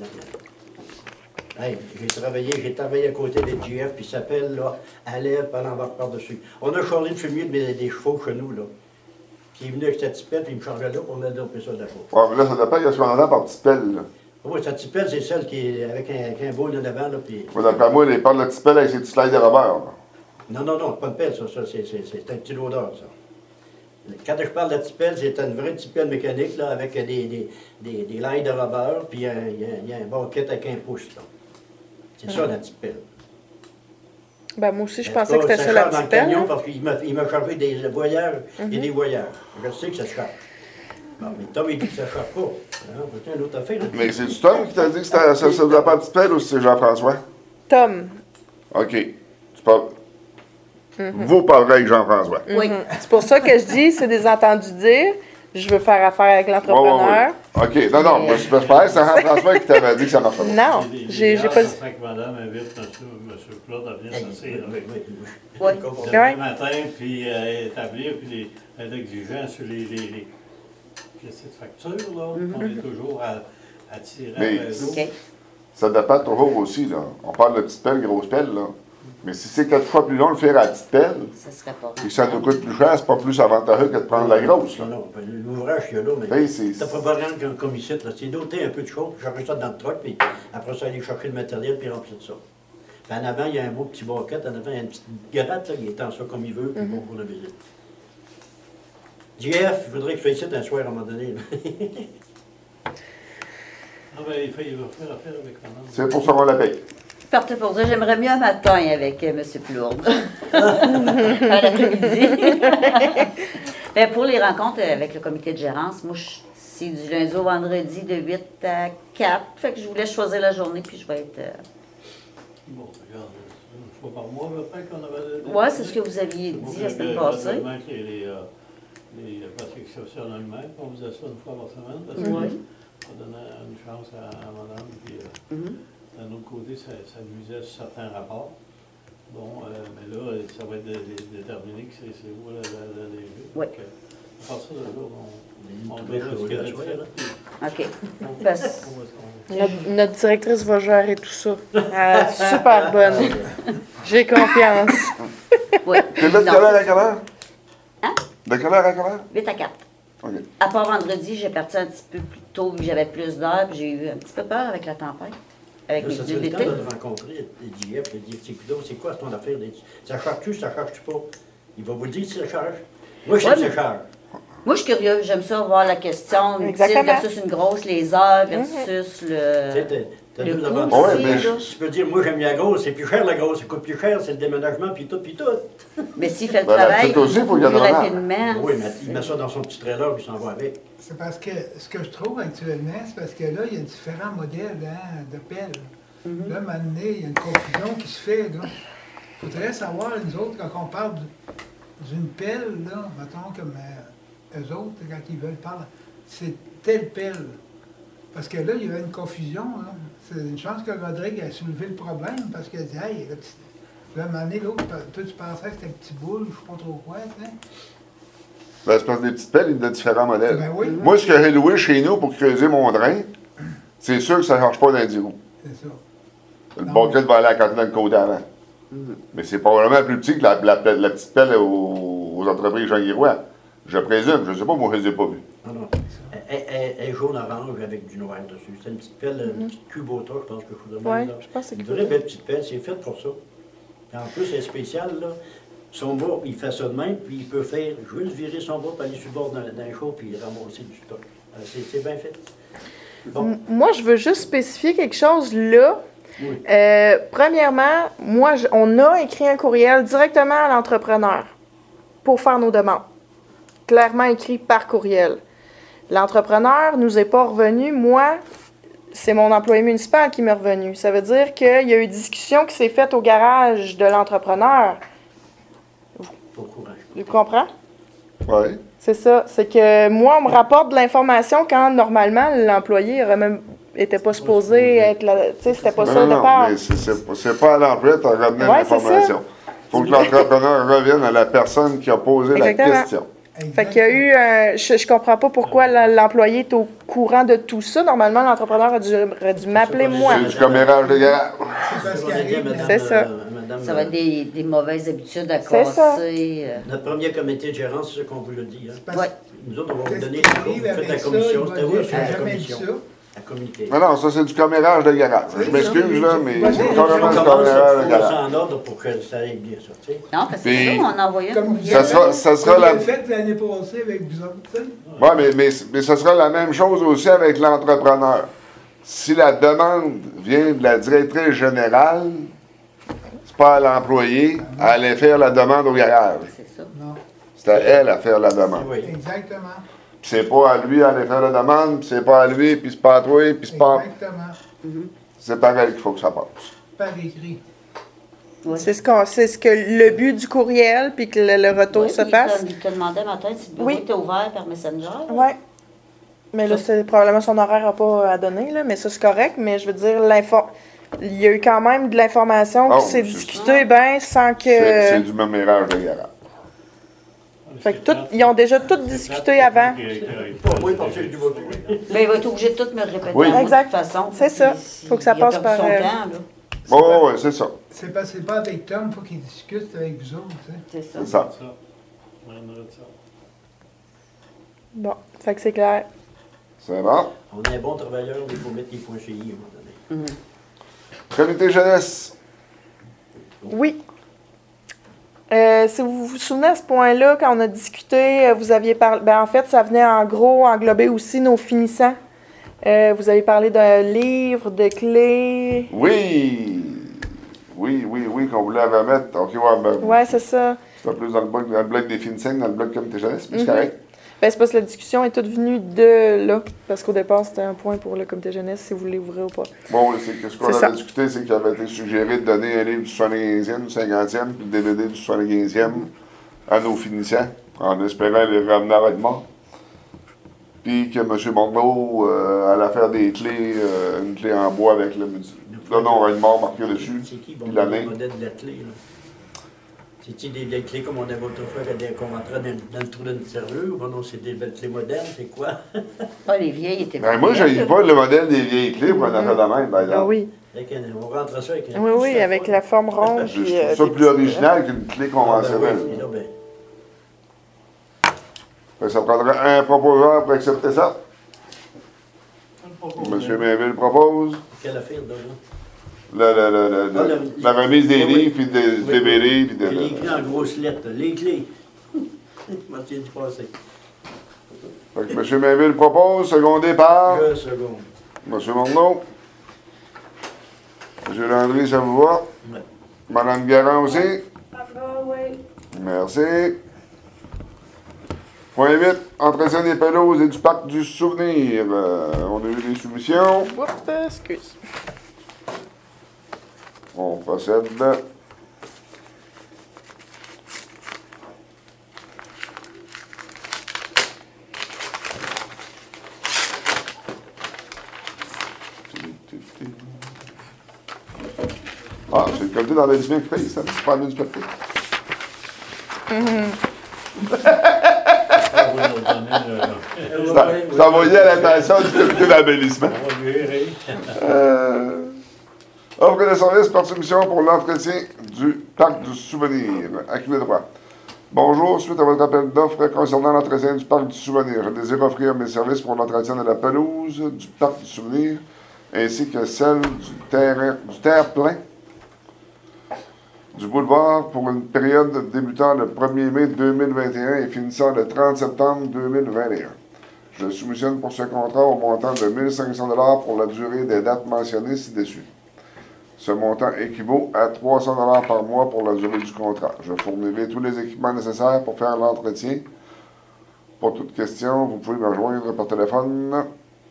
[SPEAKER 1] dernier. Hey, j'ai travaillé, j'ai travaillé à côté des G F, puis ça pelle, là, à lèvres, puis elle embarque par-dessus. On a chargé le fumier de mes- des chevaux chez nous, là. Puis il est venu avec sa petite pelle, puis il me chargeait là, puis on a dopé ça de la côte.
[SPEAKER 2] Ouais, mais là, ça dépend, il y a ce qu'on entend par petite pelle. Là.
[SPEAKER 1] Oui, sa petite pelle, c'est celle qui est avec un, avec un beau là devant, là, puis...
[SPEAKER 2] Moi, d'après moi, il parle de petite pelle avec ses petits slides de Robert. Là.
[SPEAKER 1] Non, non, non, pas de pelle, ça, ça c'est, c'est, c'est un petit loader, ça. Quand je parle de la petite pelle, c'est une vraie petite pelle mécanique, là, avec des, des, des, des lailles de rubber, puis il y a, il y a- il y a un banquette avec un pouce, là. C'est ça, la petite pelle.
[SPEAKER 4] Ben, moi aussi, je
[SPEAKER 1] En tout
[SPEAKER 4] pensais que
[SPEAKER 1] cas,
[SPEAKER 4] c'était ça la
[SPEAKER 1] charge dans
[SPEAKER 4] petite
[SPEAKER 1] le
[SPEAKER 4] pelle.
[SPEAKER 1] camion parce qu'il m'a, il m'a chargé des voyeurs et des voyeurs. Je sais que ça se charge. Bon, mais Tom, il dit que ça ne charge pas. Hein, c'est une autre affaire. Hein?
[SPEAKER 2] Mais c'est du Tom qui t'a dit que c'était, ça ne doit pas petite pelle ou c'est Jean-François?
[SPEAKER 4] Tom.
[SPEAKER 2] OK. Tu parles. Vous parlerez avec Jean-François.
[SPEAKER 6] Oui.
[SPEAKER 4] Mhm. C'est pour ça que je dis, c'est des entendus dire. Je veux faire affaire avec
[SPEAKER 2] Ouais, ouais,
[SPEAKER 4] l'entrepreneur.
[SPEAKER 2] ouais. OK. Non, non, moi, je j'espère que c'est Jean-François qui t'avait dit que ça marchait pas.
[SPEAKER 4] Non,
[SPEAKER 5] Il est
[SPEAKER 4] j'ai j'ai
[SPEAKER 5] idéal,
[SPEAKER 4] pas.
[SPEAKER 5] ça serait que madame invite monsieur, monsieur Claude à venir
[SPEAKER 1] Hey,
[SPEAKER 5] s'asseoir.
[SPEAKER 1] oui, oui, oui, oui.
[SPEAKER 6] Oui.
[SPEAKER 1] D'accord.
[SPEAKER 5] Demain
[SPEAKER 4] Ouais.
[SPEAKER 5] matin, puis euh, établir, puis les, être exigeant sur les, les, les, les cette facture, là. On est toujours à, à tirer
[SPEAKER 2] Mais-
[SPEAKER 5] après l'eau.
[SPEAKER 6] OK.
[SPEAKER 2] Ça dépend toujours aussi, là. On parle de petite pelle, grosse pelle, là. Mais si c'est quatre fois plus long de faire à la petite pelle,
[SPEAKER 6] Ça serait pas
[SPEAKER 2] et que ça te coûte plus cher, c'est pas plus avantageux que de prendre la grosse, là.
[SPEAKER 1] Non, non, ben, l'ouvrage qu'il y a là, mais
[SPEAKER 2] Hey, c'est-
[SPEAKER 1] t'as pas besoin comme, comme ici, là. C'est doter un peu de choses, j'aurais ça dans le truck, puis après ça, aller chercher le matériel, puis remplir de ça. Puis en avant, il y a un beau petit baquette, en avant, il y a une petite gratte, là, il étend ça comme il veut, puis bon pour la visite. J F, je voudrais que tu sois ici un soir à un moment donné. là.
[SPEAKER 5] Ah ben, il, fait, il va faire affaire avec madame.
[SPEAKER 2] C'est pour ça qu'on la paye.
[SPEAKER 6] Partez pour ça, j'aimerais mieux un matin avec euh, M. Plourde. À l'après-midi. Ben, pour les rencontres euh, avec le comité de gérance, moi, je- c'est du lundi au vendredi de huit à quatre. Fait que je voulais choisir la journée, puis je vais être. euh,
[SPEAKER 5] Bon, regarde, fois par mois, je pense qu'on avait...
[SPEAKER 6] Oui, c'est ce que vous aviez dit la semaine passée.
[SPEAKER 5] Les, les, euh, les, parce qu'exceptionnellement, on faisait ça une fois par semaine, parce que
[SPEAKER 6] Oui.
[SPEAKER 5] ça donnait une chance à, à madame. Puis, euh,
[SPEAKER 6] Mhm.
[SPEAKER 5] d'un autre côté, ça, ça nuisait sur certains rapports. Bon, euh, mais là, ça va être dé- dé- déterminé que c'est c'est où la, la, la D G.
[SPEAKER 6] Oui.
[SPEAKER 5] Donc, euh, à part ça, là, on, on
[SPEAKER 1] On
[SPEAKER 5] verra ce qu'il y a de
[SPEAKER 1] va
[SPEAKER 5] fait.
[SPEAKER 6] OK. Parce-
[SPEAKER 5] On va-
[SPEAKER 4] Notre, notre directrice va gérer tout ça. Elle est super bonne. J'ai confiance.
[SPEAKER 6] Oui.
[SPEAKER 2] T'es là de
[SPEAKER 6] Non.
[SPEAKER 2] quelle heure à quelle heure?
[SPEAKER 6] Hein?
[SPEAKER 2] De quelle heure à quelle heure?
[SPEAKER 6] huit à quatre.
[SPEAKER 2] OK.
[SPEAKER 6] À part vendredi, j'ai parti un petit peu plus tôt, vu que j'avais plus d'heures, puis j'ai eu un petit peu peur avec la tempête, avec
[SPEAKER 1] Là,
[SPEAKER 6] mes
[SPEAKER 1] ça
[SPEAKER 6] vieux
[SPEAKER 1] serait le temps
[SPEAKER 6] d'été.
[SPEAKER 1] de le rencontrer, les J F, le dire, c'est quoi, c'est quoi ton affaire? les- Ça charge-tu, ça charge-tu pas? Il va vous dire si ça charge. Moi, je sais
[SPEAKER 6] Ouais,
[SPEAKER 1] que ça
[SPEAKER 6] mais-
[SPEAKER 1] charge.
[SPEAKER 6] Moi, je suis curieuse, j'aime ça voir la question, une petite
[SPEAKER 4] Exactement.
[SPEAKER 6] versus une grosse, les heures versus
[SPEAKER 1] Tu sais,
[SPEAKER 6] le...
[SPEAKER 1] t'as- t'as
[SPEAKER 6] le
[SPEAKER 1] deux
[SPEAKER 6] coût
[SPEAKER 1] avantages.
[SPEAKER 2] Ouais,
[SPEAKER 6] aussi,
[SPEAKER 2] mais
[SPEAKER 6] là.
[SPEAKER 1] Tu peux dire, moi, j'aime la grosse, c'est plus cher la grosse, ça coûte plus cher, c'est le déménagement, puis tout, puis tout.
[SPEAKER 6] Mais s'il fait le
[SPEAKER 2] Ben, la
[SPEAKER 6] travail
[SPEAKER 2] petite aussi, faut
[SPEAKER 6] plus
[SPEAKER 2] qu'il y en ait un.
[SPEAKER 6] rapidement...
[SPEAKER 1] Oui, mais il met ça dans son petit trailer, puis il s'en va avec.
[SPEAKER 3] C'est parce que ce que je trouve actuellement, c'est parce que là, il y a différents modèles hein, de pelles.
[SPEAKER 6] Mhm.
[SPEAKER 3] Là, à un moment donné, il y a une confusion qui se fait. Il faudrait savoir, nous autres, quand on parle du- d'une pelle, là, mettons comme euh, eux autres, quand ils veulent parler, c'est telle pelle. Parce que là, il y a une confusion. Là. C'est une chance que Rodrigue a soulevé le problème parce qu'il a dit, hey, le petit. Là, à un moment donné, l'autre, toi, tu pensais que c'était un petit boule, je sais pas trop quoi, tu sais.
[SPEAKER 2] Ben, c'est parce que les petites pelles, il y a de différents modèles.
[SPEAKER 3] Ben oui,
[SPEAKER 2] Moi, ce que j'ai loué chez nous pour creuser mon drain, c'est sûr que ça ne charge pas d'un dix roues.
[SPEAKER 3] c'est ça.
[SPEAKER 2] Le
[SPEAKER 3] Non.
[SPEAKER 2] bucket va aller à la cantine de côté avant. Mais c'est probablement plus petit que la, la- la petite pelle aux, aux entreprises Jean-Guirois. Je présume, je ne sais pas, moi, je ne les ai pas vus.
[SPEAKER 1] Non, non. Elle, elle- elle est jaune-orange avec du noir dessus. C'est une petite pelle, une petite cube auto, je pense que je vous
[SPEAKER 4] Oui,
[SPEAKER 1] demande.
[SPEAKER 4] je pense que c'est
[SPEAKER 1] Une
[SPEAKER 4] cool.
[SPEAKER 1] vraie belle petite pelle, c'est fait pour ça. Puis en plus, elle est spéciale, là. Son bas, il fait ça de même, puis il peut faire juste virer son bas, puis aller sur le bord d'un d'un show, puis ramasser du stock. Euh, C'est c'est bien fait. Bon,
[SPEAKER 4] M- Moi, je veux juste spécifier quelque chose là.
[SPEAKER 1] oui.
[SPEAKER 4] Euh, premièrement, moi, je- on a écrit un courriel directement à l'entrepreneur pour faire nos demandes. Clairement écrit par courriel. L'entrepreneur nous est pas revenu. Moi, c'est mon employé municipal qui m'est revenu. Ça veut dire qu'il y a eu discussion qui s'est faite au garage de l'entrepreneur.
[SPEAKER 1] Au courage.
[SPEAKER 4] Tu comprends?
[SPEAKER 2] Oui.
[SPEAKER 4] C'est ça. C'est que moi, on me rapporte de l'information quand normalement l'employé aurait même était pas supposé être là. Tu sais, c'était pas
[SPEAKER 2] Non,
[SPEAKER 4] ça au
[SPEAKER 2] non,
[SPEAKER 4] départ.
[SPEAKER 2] non, mais c'est- c'est pas- c'est pas à l'employeur de ramener
[SPEAKER 4] Ouais, c'est
[SPEAKER 2] l'information. Il faut que l'entrepreneur revienne à la personne qui a posé
[SPEAKER 4] Exactement.
[SPEAKER 2] la question.
[SPEAKER 4] Fait qu'il y a eu un. Je, je comprends pas pourquoi la- l'employé est au courant de tout ça. Normalement, l'entrepreneur a dû, aurait dû m'appeler moi.
[SPEAKER 2] C'est du commérage de garage.
[SPEAKER 3] C'est parce
[SPEAKER 1] C'est
[SPEAKER 3] qu'il
[SPEAKER 1] ce qu'on a dit à
[SPEAKER 3] arrive,
[SPEAKER 1] madame,
[SPEAKER 4] C'est ça.
[SPEAKER 1] euh, madame,
[SPEAKER 6] Ça va être
[SPEAKER 1] euh,
[SPEAKER 6] des, des mauvaises habitudes à
[SPEAKER 4] C'est ça.
[SPEAKER 6] casser. euh.
[SPEAKER 1] Notre premier comité de gérance, c'est ce qu'on vous l'a dit. Hein.
[SPEAKER 3] parce
[SPEAKER 6] Ouais.
[SPEAKER 1] Nous autres, on va vous
[SPEAKER 3] qu'est-ce
[SPEAKER 1] donner
[SPEAKER 3] qui
[SPEAKER 1] vous
[SPEAKER 3] arrive
[SPEAKER 1] faites
[SPEAKER 3] avec
[SPEAKER 1] la
[SPEAKER 3] ça,
[SPEAKER 1] commission.
[SPEAKER 3] il va
[SPEAKER 1] C'était
[SPEAKER 3] dire,
[SPEAKER 1] vous, c'est la
[SPEAKER 3] j'ai jamais dit
[SPEAKER 1] commission.
[SPEAKER 3] ça.
[SPEAKER 1] La communiqué.
[SPEAKER 2] Non, non, ça c'est du commérage de garage. Je m'excuse, là, mais
[SPEAKER 3] Vas-y,
[SPEAKER 2] c'est
[SPEAKER 3] on
[SPEAKER 2] carrément
[SPEAKER 1] On
[SPEAKER 2] du
[SPEAKER 1] commence
[SPEAKER 2] commérage
[SPEAKER 1] à
[SPEAKER 2] de
[SPEAKER 1] faire
[SPEAKER 2] garage.
[SPEAKER 1] ça en ordre pour que ça aille bien ça, tu sais.
[SPEAKER 6] Non, parce que
[SPEAKER 2] Puis-
[SPEAKER 6] c'est ça, on a envoyé un
[SPEAKER 3] Comme vous
[SPEAKER 6] courriel.
[SPEAKER 2] Ça sera, ça sera
[SPEAKER 3] Comme
[SPEAKER 2] la...
[SPEAKER 3] il a fait l'année passée avec vous autres, tu sais.
[SPEAKER 2] Ouais, mais, mais, mais ce sera la même chose aussi avec l'entrepreneur. Si la demande vient de la directrice générale, c'est pas à l'employé à aller faire la demande au garage.
[SPEAKER 6] C'est ça.
[SPEAKER 3] Non,
[SPEAKER 2] C'est à elle à faire la demande.
[SPEAKER 1] Oui.
[SPEAKER 3] exactement.
[SPEAKER 2] Puis c'est pas à lui à aller faire la demande, puis c'est pas à lui, puis c'est pas à toi, puis c'est pas...
[SPEAKER 3] Exactement.
[SPEAKER 2] C'est pareil qu'il faut que ça passe.
[SPEAKER 3] Par écrit.
[SPEAKER 6] Ouais.
[SPEAKER 4] C'est ce, qu'on, c'est ce que le but du courriel, puis que le, le retour
[SPEAKER 6] Ouais,
[SPEAKER 4] se
[SPEAKER 6] puis
[SPEAKER 4] fasse.
[SPEAKER 6] Il t'a demandé matin si le bureau
[SPEAKER 4] Oui.
[SPEAKER 6] était ouvert par Messenger.
[SPEAKER 4] Oui. Mais là, c'est probablement son horaire n'a pas à donner, là, mais ça, c'est correct. Mais je veux dire, l'info... il y a eu quand même de l'information
[SPEAKER 2] Oh,
[SPEAKER 4] qui s'est
[SPEAKER 2] c'est-
[SPEAKER 4] discutée bien sans que.
[SPEAKER 2] C'est c'est du commérage de garage.
[SPEAKER 4] Fait que tout- ils ont déjà tout discuté avant.
[SPEAKER 1] Pas moi, parce que je dis votre
[SPEAKER 6] Ben, il va être obligé de tout me le répéter
[SPEAKER 2] Oui.
[SPEAKER 6] à moi,
[SPEAKER 4] Exact.
[SPEAKER 6] de toute façon.
[SPEAKER 4] C'est ça.
[SPEAKER 6] Puis,
[SPEAKER 4] Faut que ça
[SPEAKER 6] il a
[SPEAKER 4] passe
[SPEAKER 6] perdu
[SPEAKER 4] par,
[SPEAKER 6] son
[SPEAKER 4] euh,
[SPEAKER 6] temps, là.
[SPEAKER 2] Oh, oui, c'est ça.
[SPEAKER 3] C'est parce que c'est pas avec Tom, il faut qu'il discute avec vous autres, tu sais.
[SPEAKER 6] C'est ça.
[SPEAKER 2] C'est ça.
[SPEAKER 4] Bon, fait que c'est clair.
[SPEAKER 2] C'est bon.
[SPEAKER 1] On est un bon travailleur, mais il faut mettre les points chez I à un moment donné.
[SPEAKER 2] Comité jeunesse.
[SPEAKER 4] Oui. Euh, si vous vous souvenez à ce point-là, quand on a discuté, euh, vous aviez parlé. Ben, en fait, ça venait en gros englober aussi nos finissants. Euh, vous avez parlé d'un livre, de clés.
[SPEAKER 2] Oui. Oui, oui, oui, qu'on voulait remettre. OK, ouais, ben,
[SPEAKER 4] Ouais, c'est ça.
[SPEAKER 2] c'est pas plus dans le bloc, dans le bloc des finissants que dans le bloc comité jeunesse, mais c'est
[SPEAKER 4] Mhm.
[SPEAKER 2] correct.
[SPEAKER 4] Ben, c'est parce que la discussion est toute venue de là. Parce qu'au départ, c'était un point pour le comité jeunesse, si vous voulez ouvrir ou pas.
[SPEAKER 2] Bon, c'est que ce qu'on
[SPEAKER 4] C'est
[SPEAKER 2] avait
[SPEAKER 4] ça.
[SPEAKER 2] discuté, c'est qu'il avait été suggéré de donner un livre du soixante-quinzième, du cinquantième, puis le D V D du soixante-quinzième à nos finissants, en espérant les ramener rapidement. Puis que M. Morneau euh, allait faire des clés, euh, une clé en bois avec le, le nom Raymond marqué dessus.
[SPEAKER 1] C'est qui, bon,
[SPEAKER 2] Puis
[SPEAKER 1] le
[SPEAKER 2] l'année.
[SPEAKER 1] modèle de la clé, là? C'est-tu des vieilles clés comme on avait autrefois, qu'on rentrait dans, dans le trou d'une serrure? Ou non, c'est des belles clés modernes, c'est quoi?
[SPEAKER 6] Ah, les vieilles étaient
[SPEAKER 2] Ben, moi, j'ai pas le modèle des vieilles clés pour un affaire de même, par
[SPEAKER 4] Ah
[SPEAKER 2] exemple.
[SPEAKER 4] oui.
[SPEAKER 1] Avec un- on rentre ça avec un
[SPEAKER 4] Oui, oui, avec la forme ronde.
[SPEAKER 2] Je
[SPEAKER 4] puis,
[SPEAKER 2] trouve
[SPEAKER 4] euh,
[SPEAKER 2] ça
[SPEAKER 4] des
[SPEAKER 2] plus
[SPEAKER 4] petites-
[SPEAKER 2] original qu'une clé conventionnelle.
[SPEAKER 1] Ah, ben oui, là, ben,
[SPEAKER 2] Fait que ça prendrait un proposeur pour accepter ça. M. Mainville propose.
[SPEAKER 1] quelle affaire, là? là?
[SPEAKER 2] Le, le, le, le-
[SPEAKER 1] Ah,
[SPEAKER 2] le-
[SPEAKER 1] le-
[SPEAKER 2] la remise des
[SPEAKER 1] oui,
[SPEAKER 2] livres, puis des
[SPEAKER 1] oui,
[SPEAKER 2] D V D, puis de...
[SPEAKER 1] Les clés en grosses lettres, les clés. Je m'en tiens du passé.
[SPEAKER 2] Fait que M. Mainville propose, secondé par
[SPEAKER 1] Deux secondes.
[SPEAKER 2] M. Morneau. M. Landry, ça vous va?
[SPEAKER 1] Ouais.
[SPEAKER 2] Mme Garand aussi?
[SPEAKER 7] Ça va, oui.
[SPEAKER 2] Merci. Point huit, entretien des pelouses et du parc du souvenir. Euh, on a eu des soumissions.
[SPEAKER 4] Oups, excuse.
[SPEAKER 2] On procède. Ah, c'est le comité d'embellissement qui paye, ça. C'est pas la municipalité.
[SPEAKER 5] Ah oui, on va donner le-
[SPEAKER 2] C'est c'est envoyé à l'attention du comité d'embellissement.
[SPEAKER 5] on va gérer.
[SPEAKER 2] Euh, offre de service par soumission pour l'entretien du parc du souvenir. À qui le droit? Bonjour, suite à votre appel d'offres concernant l'entretien du parc du souvenir, je désire offrir mes services pour l'entretien de la pelouse du parc du souvenir ainsi que celle du terrain, du terre-plein du boulevard pour une période débutant le premier mai deux mille vingt et un et finissant le trente septembre deux mille vingt et un. Je soumissionne pour ce contrat au montant de mille cinq cents dollars pour la durée des dates mentionnées ci-dessus. Ce montant équivaut à trois cents dollars par mois pour la durée du contrat. Je fournirai tous les équipements nécessaires pour faire l'entretien. Pour toute question, vous pouvez me rejoindre par téléphone.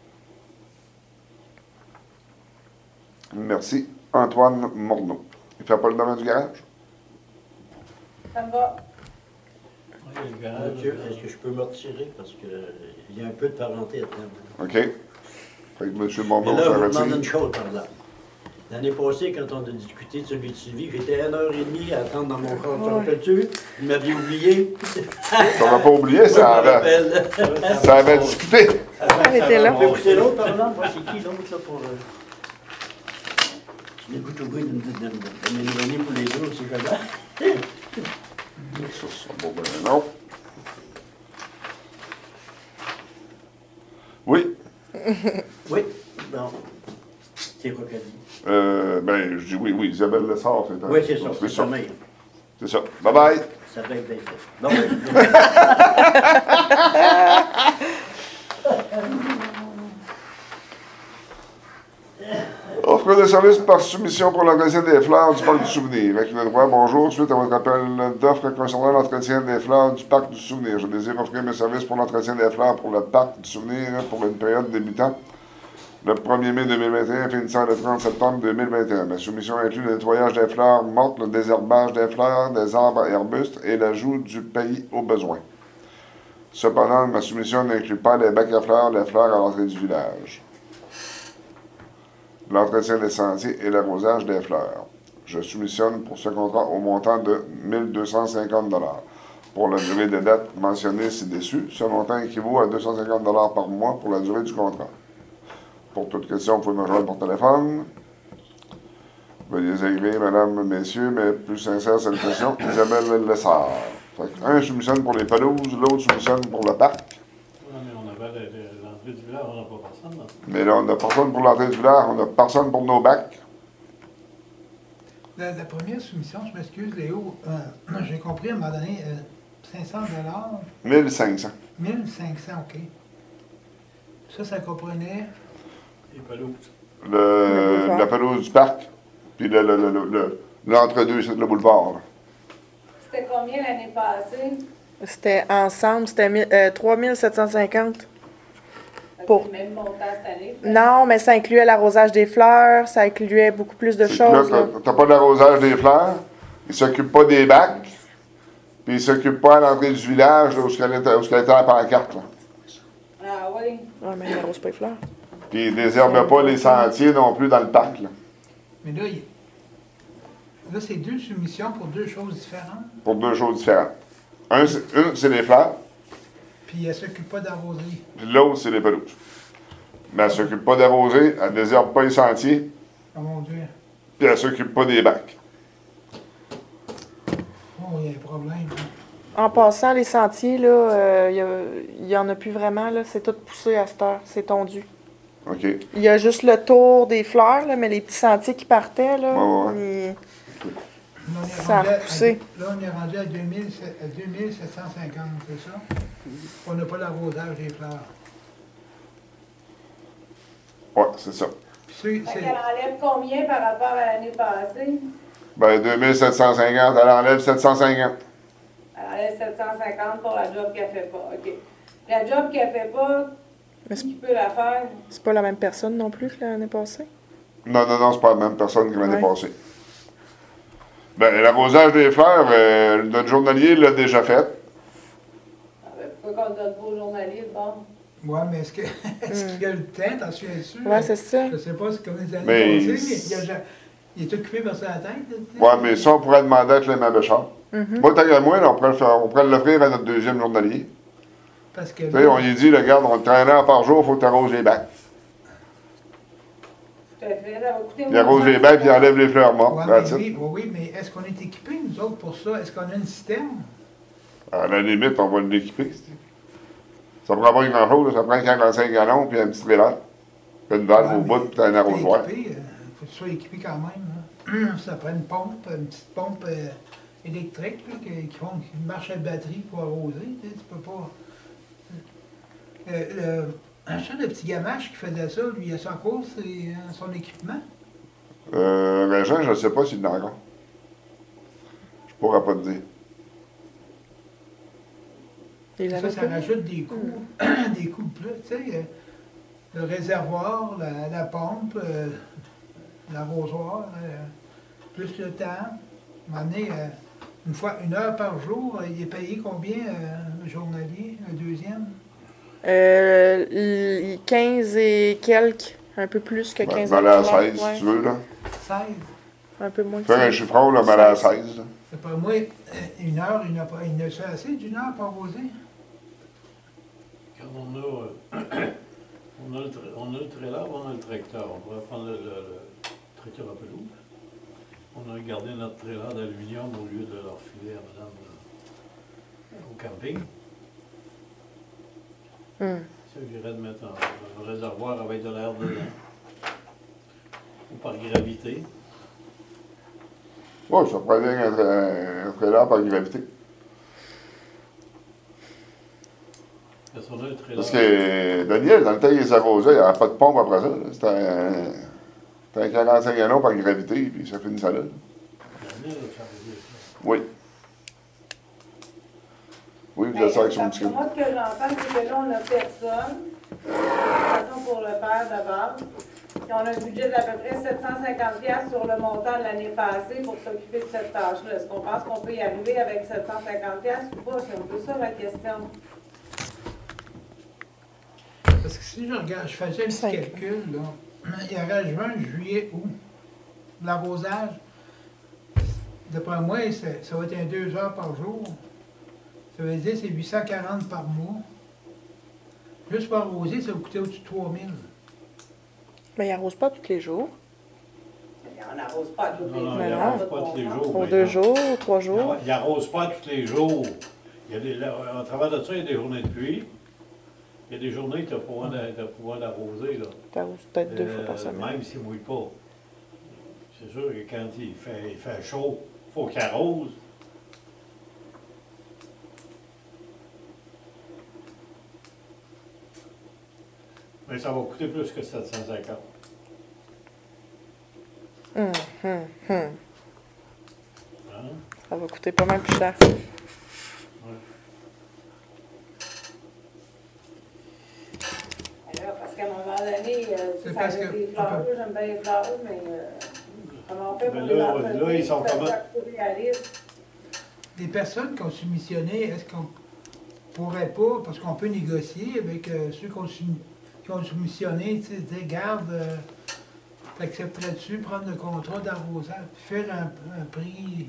[SPEAKER 2] Merci. Antoine Morneau. Il ne fait pas le domaine du garage?
[SPEAKER 7] Ça va.
[SPEAKER 5] Oui, le garage,
[SPEAKER 1] Monsieur, est-ce que je peux me retirer? Parce qu'il y a un peu de parenté à terme.
[SPEAKER 2] OK. Fait que M. Morneau,
[SPEAKER 1] Mais là,
[SPEAKER 2] ça
[SPEAKER 1] je vous demande
[SPEAKER 2] retire.
[SPEAKER 1] une chose, par exemple. L'année passée, quand on a discuté de celui de suivi, j'étais à une heure et demie à attendre dans mon corps. Tu te rappelles-tu? Vous m'aviez oublié.
[SPEAKER 2] On n'a pas oublié, ça
[SPEAKER 1] Moi, je me
[SPEAKER 2] avait,
[SPEAKER 1] rappelle.
[SPEAKER 2] ça avait discuté.
[SPEAKER 4] Elle était là.
[SPEAKER 1] Vous pouvez écouter l'autre, par exemple? Moi, c'est qui l'autre, là, pour... Euh... Je l'écoute au bout d'une de mes données pour les deux, aussi, jamais.
[SPEAKER 2] Ça, c'est bon, ben non. Oui.
[SPEAKER 1] Oui, bon. C'est quoi qu'elle dit?
[SPEAKER 2] Euh, ben, je dis oui, oui, Isabelle Lessard, c'est
[SPEAKER 1] Oui, c'est ça,
[SPEAKER 2] C'est
[SPEAKER 1] c'est
[SPEAKER 2] ça.
[SPEAKER 1] ça. Mais
[SPEAKER 2] C'est ça. Bye bye.
[SPEAKER 1] ça doit être bien fait. Non, mais...
[SPEAKER 2] Offre de service par soumission pour l'entretien des fleurs du parc du souvenir. Avec le droit, bonjour. Suite à votre appel d'offres concernant l'entretien des fleurs du parc du souvenir, je désire offrir mes services pour l'entretien des fleurs pour le parc du souvenir pour une période débutant le premier mai deux mille vingt et un, finissant le trente septembre deux mille vingt et un. Ma soumission inclut le nettoyage des fleurs mortes, le désherbage des fleurs, des arbres et arbustes et l'ajout du paillis au besoin. Cependant, ma soumission n'inclut pas les bacs à fleurs, les fleurs à l'entrée du village, l'entretien des sentiers et l'arrosage des fleurs. Je soumissionne pour ce contrat au montant de mille deux cent cinquante dollars. Pour la durée des dates mentionnées ci-dessus, ce montant équivaut à deux cent cinquante dollars par mois pour la durée du contrat. Pour toute question, vous pouvez me rejoindre par téléphone. Veuillez agréer, mesdames, messieurs, mes plus sincères salutations, Isabelle Lessard. Fait que un soumissionne pour les pelouses, l'autre soumissionne pour le parc.
[SPEAKER 5] Ouais, mais on avait le- le- l'entrée du village, on n'a pas personne. Là.
[SPEAKER 2] Mais là, on n'a personne pour l'entrée du village, on n'a personne pour nos bacs.
[SPEAKER 3] La, la première soumission, je m'excuse, Léo, euh, j'ai compris à un moment donné, euh, cinq cents dollars,
[SPEAKER 2] mille cinq cents.
[SPEAKER 3] mille cinq cents, OK. Ça, ça comprenait,
[SPEAKER 5] Les pelouses.
[SPEAKER 4] Le
[SPEAKER 2] Le,
[SPEAKER 4] boulevard.
[SPEAKER 2] la pelouse du parc, puis le, le, le, le, l'entre-deux, c'est le boulevard. là.
[SPEAKER 7] C'était combien l'année passée?
[SPEAKER 4] C'était ensemble, c'était mille- euh, trois mille sept cent cinquante. Pour-
[SPEAKER 7] C'est le même montant cette année.
[SPEAKER 4] Non, mais ça incluait l'arrosage des fleurs, ça incluait beaucoup plus de
[SPEAKER 2] C'est que là,
[SPEAKER 4] choses. là.
[SPEAKER 2] t'as- t'as pas d'arrosage des fleurs, il s'occupe pas des bacs, puis il s'occupe pas à l'entrée du village, là, où elle était, où elle était à la pancarte, là.
[SPEAKER 7] Ah oui.
[SPEAKER 4] Ouais, mais il n'arrose pas les fleurs.
[SPEAKER 2] Puis il désherbe pas les sentiers non plus dans le parc, là,
[SPEAKER 3] Mais là, il- là c'est deux soumissions pour deux choses différentes.
[SPEAKER 2] pour deux choses différentes. Un, c'est- une, c'est les fleurs,
[SPEAKER 3] Puis elle s'occupe pas d'arroser.
[SPEAKER 2] puis l'autre, c'est les pelouses. Mais elle s'occupe pas d'arroser, elle désherbe pas les sentiers,
[SPEAKER 3] Oh mon Dieu.
[SPEAKER 2] puis elle s'occupe pas des bacs.
[SPEAKER 3] Oh, il y a un problème. hein.
[SPEAKER 4] En passant, les sentiers, là, euh, il y, en a plus vraiment, là. C'est tout poussé à cette heure. C'est tondu.
[SPEAKER 2] OK.
[SPEAKER 4] Il y a juste le tour des fleurs, là, mais les petits sentiers qui partaient, là,
[SPEAKER 2] Ouais,
[SPEAKER 4] ils-
[SPEAKER 3] Là, on est
[SPEAKER 4] Ça a
[SPEAKER 3] rendu à-
[SPEAKER 4] repoussé.
[SPEAKER 3] Là, on est rendu à deux mille sept à deux mille sept cent cinquante, c'est ça? On n'a pas l'arrosage des fleurs.
[SPEAKER 2] Ouais, c'est ça.
[SPEAKER 3] Puis c'est-
[SPEAKER 7] Fait
[SPEAKER 3] c'est-
[SPEAKER 7] qu'elle enlève combien par rapport à l'année passée?
[SPEAKER 2] Ben, deux mille sept cent cinquante, elle enlève sept cent cinquante.
[SPEAKER 7] Elle enlève sept cent cinquante pour la job qu'elle fait pas. OK. La job qu'elle fait pas,
[SPEAKER 4] Mais c'est-
[SPEAKER 7] qui peut la faire?
[SPEAKER 4] c'est pas la même personne non plus que l'année passée.
[SPEAKER 2] Non, non, non, c'est pas la même personne que l'année
[SPEAKER 4] Ouais.
[SPEAKER 2] passée. Ben, l'arrosage des fleurs, euh, notre journalier l'a déjà fait.
[SPEAKER 7] Ah ben, pourquoi qu'on le donne pas aux journalistes, bon?
[SPEAKER 3] Ouais, mais est-ce que- est-ce qu'il y a le temps, t'en souviens-tu?
[SPEAKER 4] Ouais, c'est ça.
[SPEAKER 3] Je sais pas, c'est comme les années
[SPEAKER 2] Mais-
[SPEAKER 3] passées, mais il, y a ja- il est occupé par sa tête. là, tu sais.
[SPEAKER 2] Ouais, mais ça, on pourrait demander à Clément Béchard.
[SPEAKER 4] Mhm.
[SPEAKER 2] Moi, tant qu'à moi, là, on pourrait le faire- on pourrait l'offrir à notre deuxième journalier.
[SPEAKER 3] Parce que
[SPEAKER 2] Tu sais, on lui dit, regarde, on te traîne un par jour, il faut que tu arroses les bacs.
[SPEAKER 7] Tout à fait, ça va coûter
[SPEAKER 2] Il arrose les bacs, puis il enlève les fleurs mortes.
[SPEAKER 3] Ouais,
[SPEAKER 2] that's
[SPEAKER 3] mais
[SPEAKER 2] it.
[SPEAKER 3] oui, oui, oui, mais est-ce qu'on est équipés, nous autres, pour ça? Est-ce qu'on a une citerne?
[SPEAKER 2] À la limite, on va l'équiper. c'est- Ça prend pas grand-chose, là, ça prend quarante-cinq gallons, puis un petit trailer. Puis une valve
[SPEAKER 3] Ouais,
[SPEAKER 2] au
[SPEAKER 3] mais
[SPEAKER 2] bout, puis un arrosoir.
[SPEAKER 3] équipé, euh, faut que tu sois équipé quand même. Hein. Ça prend une pompe, une petite pompe euh, électrique là, qui, qui, font- qui marche à batterie pour arroser. Tu sais, tu peux pas. Euh, le, un ça, le petit gamache qui faisait ça, lui, il a ça encore, c'est euh, son équipement.
[SPEAKER 2] Euh, Régent, je ne sais pas s'il en a encore. Je pourrais pas te dire.
[SPEAKER 4] Il
[SPEAKER 3] Ça,
[SPEAKER 4] l'avait
[SPEAKER 3] ça
[SPEAKER 4] pas.
[SPEAKER 3] rajoute des coûts, des coûts de plus, tu sais. euh, Le réservoir, la, la pompe, euh, l'arrosoir, euh, plus le temps. À un moment donné, euh, une fois, une heure par jour, euh, il est payé combien, euh, le journalier, le deuxième?
[SPEAKER 4] Euh, l- quinze et quelques, un peu plus que
[SPEAKER 2] Ben,
[SPEAKER 4] quinze
[SPEAKER 2] ben, aller à
[SPEAKER 4] dollars,
[SPEAKER 2] seize,
[SPEAKER 4] ouais.
[SPEAKER 2] si tu veux, là.
[SPEAKER 3] seize.
[SPEAKER 4] Un peu moins que
[SPEAKER 2] Faire un
[SPEAKER 4] ça.
[SPEAKER 2] chiffron, là, mais aller à seize, là.
[SPEAKER 3] C'est pas moi, euh, une heure, il n'a pas, il n'a fait assez d'une heure pour arroser.
[SPEAKER 5] Quand on a, euh, on, a le tra- on a le trailer, on a le tracteur. On pourrait prendre le, le- le tracteur à pelouse. On a gardé notre trailer d'aluminium au lieu de leur filer à madame euh, au camping.
[SPEAKER 4] Hum.
[SPEAKER 5] Ça, j'irais de mettre un, un réservoir avec de l'air dedans. Ou par gravité.
[SPEAKER 2] Ouais, ça pourrait bien être un, un trailer par gravité.
[SPEAKER 5] Parce qu'on a le trailer.
[SPEAKER 2] Parce que Daniel, dans le temps, il les arrosait, il n'y avait pas de pompe après ça. là. C'était un, c'était un quarante-cinq gallons par gravité, puis ça fait une salade.
[SPEAKER 5] Daniel a chargé ça.
[SPEAKER 2] Oui. Oui, vous
[SPEAKER 7] Ben,
[SPEAKER 2] êtes ça avec son
[SPEAKER 7] parce
[SPEAKER 2] petit
[SPEAKER 7] que
[SPEAKER 2] coup.
[SPEAKER 7] moi, ce que j'entends, c'est que là, on n'a personne. De toute façon, pour le faire d'abord. Puis on a un budget d'à peu près sept cent cinquante dollars sur le montant de l'année passée pour s'occuper de cette tâche-là. Est-ce qu'on pense qu'on peut y arriver avec sept cent cinquante dollars ou pas? C'est un peu ça la question.
[SPEAKER 3] Parce que si je regarde, je faisais un petit
[SPEAKER 4] Cinq.
[SPEAKER 3] calcul, là, il y aurait juin, juillet, août. L'arrosage, d'après moi, c'est- ça va être un deux heures par jour. Ça veut dire que c'est huit cent quarante par mois. Juste pour arroser, ça va coûter au-dessus de trois mille.
[SPEAKER 4] Mais il arrose pas tous les jours.
[SPEAKER 7] On n'arrose pas tous les
[SPEAKER 5] Non, non,
[SPEAKER 7] jours.
[SPEAKER 5] il
[SPEAKER 4] non.
[SPEAKER 5] n'arrose pas tous les jours.
[SPEAKER 4] Aux
[SPEAKER 5] mais
[SPEAKER 4] deux
[SPEAKER 5] il-
[SPEAKER 4] jours, aux trois jours.
[SPEAKER 5] Il n'arrose pas tous les jours. Il y a des, là, à travers de ça, il y a des journées de pluie. Il y a des journées que tu as pouvoir d'a- t'as pouvoir d'arroser. là.
[SPEAKER 4] T'arroses peut-être deux fois
[SPEAKER 5] Euh,
[SPEAKER 4] par semaine.
[SPEAKER 5] Même s'il ne mouille pas. C'est sûr que quand il fait, il fait chaud, il faut qu'il arrose. Mais ça va coûter plus que sept cent cinquante.
[SPEAKER 4] Hum, hum, hum.
[SPEAKER 5] Hein?
[SPEAKER 4] Ça va coûter pas mal plus cher.
[SPEAKER 7] donné, euh,
[SPEAKER 3] C'est
[SPEAKER 7] ça
[SPEAKER 3] parce
[SPEAKER 7] avait
[SPEAKER 3] que-
[SPEAKER 7] des fleurs, j'aime bien les fleurs, mais euh, comment on fait
[SPEAKER 5] Mais
[SPEAKER 7] pour
[SPEAKER 5] là,
[SPEAKER 7] les
[SPEAKER 5] là,
[SPEAKER 7] entretenir,
[SPEAKER 5] ils sont
[SPEAKER 7] ça
[SPEAKER 5] comment?
[SPEAKER 7] soit plus réaliste?
[SPEAKER 3] Les personnes qui ont soumissionné, est-ce qu'on pourrait pas, parce qu'on peut négocier avec euh, ceux qui ont, soumis- qui ont soumissionné, tu sais, dire, garde, euh, t'accepterais-tu prendre le contrat d'arrosage, puis faire un, un prix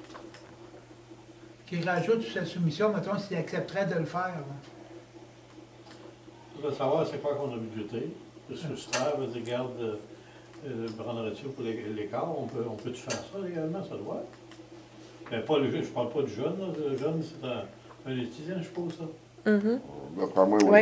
[SPEAKER 3] qui rajoute sur sa soumission, mettons, s'il accepterait de le faire. là.
[SPEAKER 5] Je veux savoir c'est quoi qu'on a budgété. Le soustraire, veut dire, garde, euh, euh, prendrais-tu pour les- l'écart? On peut, on peut-tu faire ça légalement, ça doit? Mais pas le, je parle pas du jeune, là. Le jeune, c'est un, un étudiant, je suppose, ça.
[SPEAKER 4] Mhm.
[SPEAKER 2] D'après moi, oui.
[SPEAKER 4] Oui.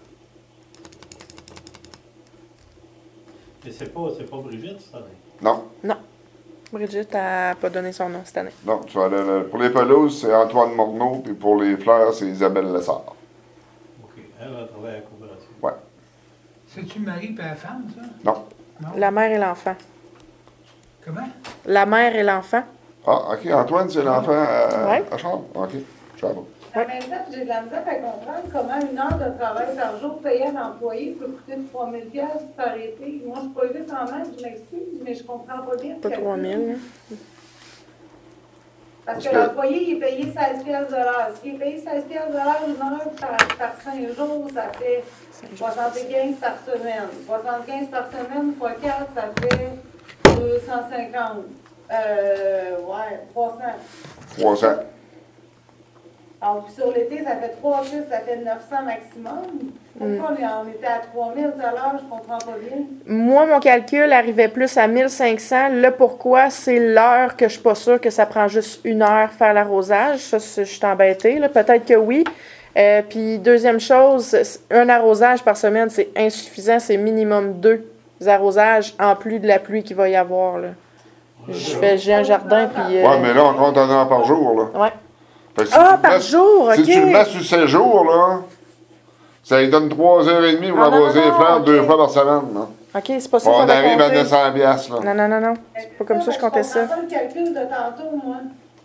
[SPEAKER 5] Mais c'est pas, c'est pas Brigitte, cette année.
[SPEAKER 2] Non,
[SPEAKER 4] Brigitte n'a pas donné son nom cette année.
[SPEAKER 2] non. Tu vas aller, là, pour les pelouses, c'est Antoine Morneau, puis pour les fleurs, c'est Isabelle Lessard.
[SPEAKER 5] OK. Elle va travailler à la coopérative.
[SPEAKER 3] C'est-tu le mari et la femme, ça?
[SPEAKER 2] Non.
[SPEAKER 3] Non?
[SPEAKER 4] La mère et l'enfant.
[SPEAKER 3] Comment?
[SPEAKER 4] La mère et l'enfant.
[SPEAKER 2] Ah, OK. Antoine, c'est l'enfant à,
[SPEAKER 4] Ouais.
[SPEAKER 2] à Charles? OK. Je savais pas.
[SPEAKER 7] En même temps, j'ai de la misère à comprendre comment une heure de travail par jour payée à l'employé peut coûter trois mille dollars par été. Moi, je suis pas vite en main, je m'excuse, mais je comprends pas bien. le
[SPEAKER 4] Pas
[SPEAKER 7] calcul.
[SPEAKER 4] trois mille.
[SPEAKER 7] Parce
[SPEAKER 2] Parce
[SPEAKER 7] que
[SPEAKER 2] que-
[SPEAKER 7] l'employé, il est payé seize piastres de l'heure. S'il est payé seize piastres de l'heure une heure par, par cinq jours, ça fait soixante-quinze par semaine. soixante-quinze par semaine fois quatre, ça fait deux cent cinquante. Euh, ouais, trois cents.
[SPEAKER 2] trois cents.
[SPEAKER 7] Donc, sur l'été, ça fait trois chiffres, ça fait neuf cents maximum. Pourquoi on, est, on était à trois mille tout à l'heure, je comprends pas bien.
[SPEAKER 4] Moi, mon calcul arrivait plus à mille cinq cents. Le pourquoi, c'est l'heure que je suis pas sûre que ça prend juste une heure faire l'arrosage. Ça, c'est- je suis embêtée. là. Peut-être que oui. Euh, puis, deuxième chose, c'est- un arrosage par semaine, c'est insuffisant. C'est minimum deux arrosages en plus de la pluie qu'il va y avoir. Là. Je fais, j'ai un jardin, puis... euh,
[SPEAKER 2] Ouais, mais là, on compte un heure par jour, là.
[SPEAKER 4] Ouais.
[SPEAKER 2] Fait que si
[SPEAKER 4] Ah,
[SPEAKER 2] tu le
[SPEAKER 4] par
[SPEAKER 2] mets-
[SPEAKER 4] jour, OK.
[SPEAKER 2] Si tu le mets sur sept jours, là, ça lui donne trois heures trente pour
[SPEAKER 4] Ah, non,
[SPEAKER 2] arroser
[SPEAKER 4] non,
[SPEAKER 2] les fleurs
[SPEAKER 4] ok.
[SPEAKER 2] deux fois par semaine, là.
[SPEAKER 4] OK, c'est pas ça
[SPEAKER 2] On
[SPEAKER 4] qu'on a
[SPEAKER 2] arrive à
[SPEAKER 4] compté.
[SPEAKER 2] neuf cents piastres, là.
[SPEAKER 4] Non, non, non, non. C'est pas comme ça que je comptais ça.
[SPEAKER 7] Je comprends pas le calcul de tantôt, moi.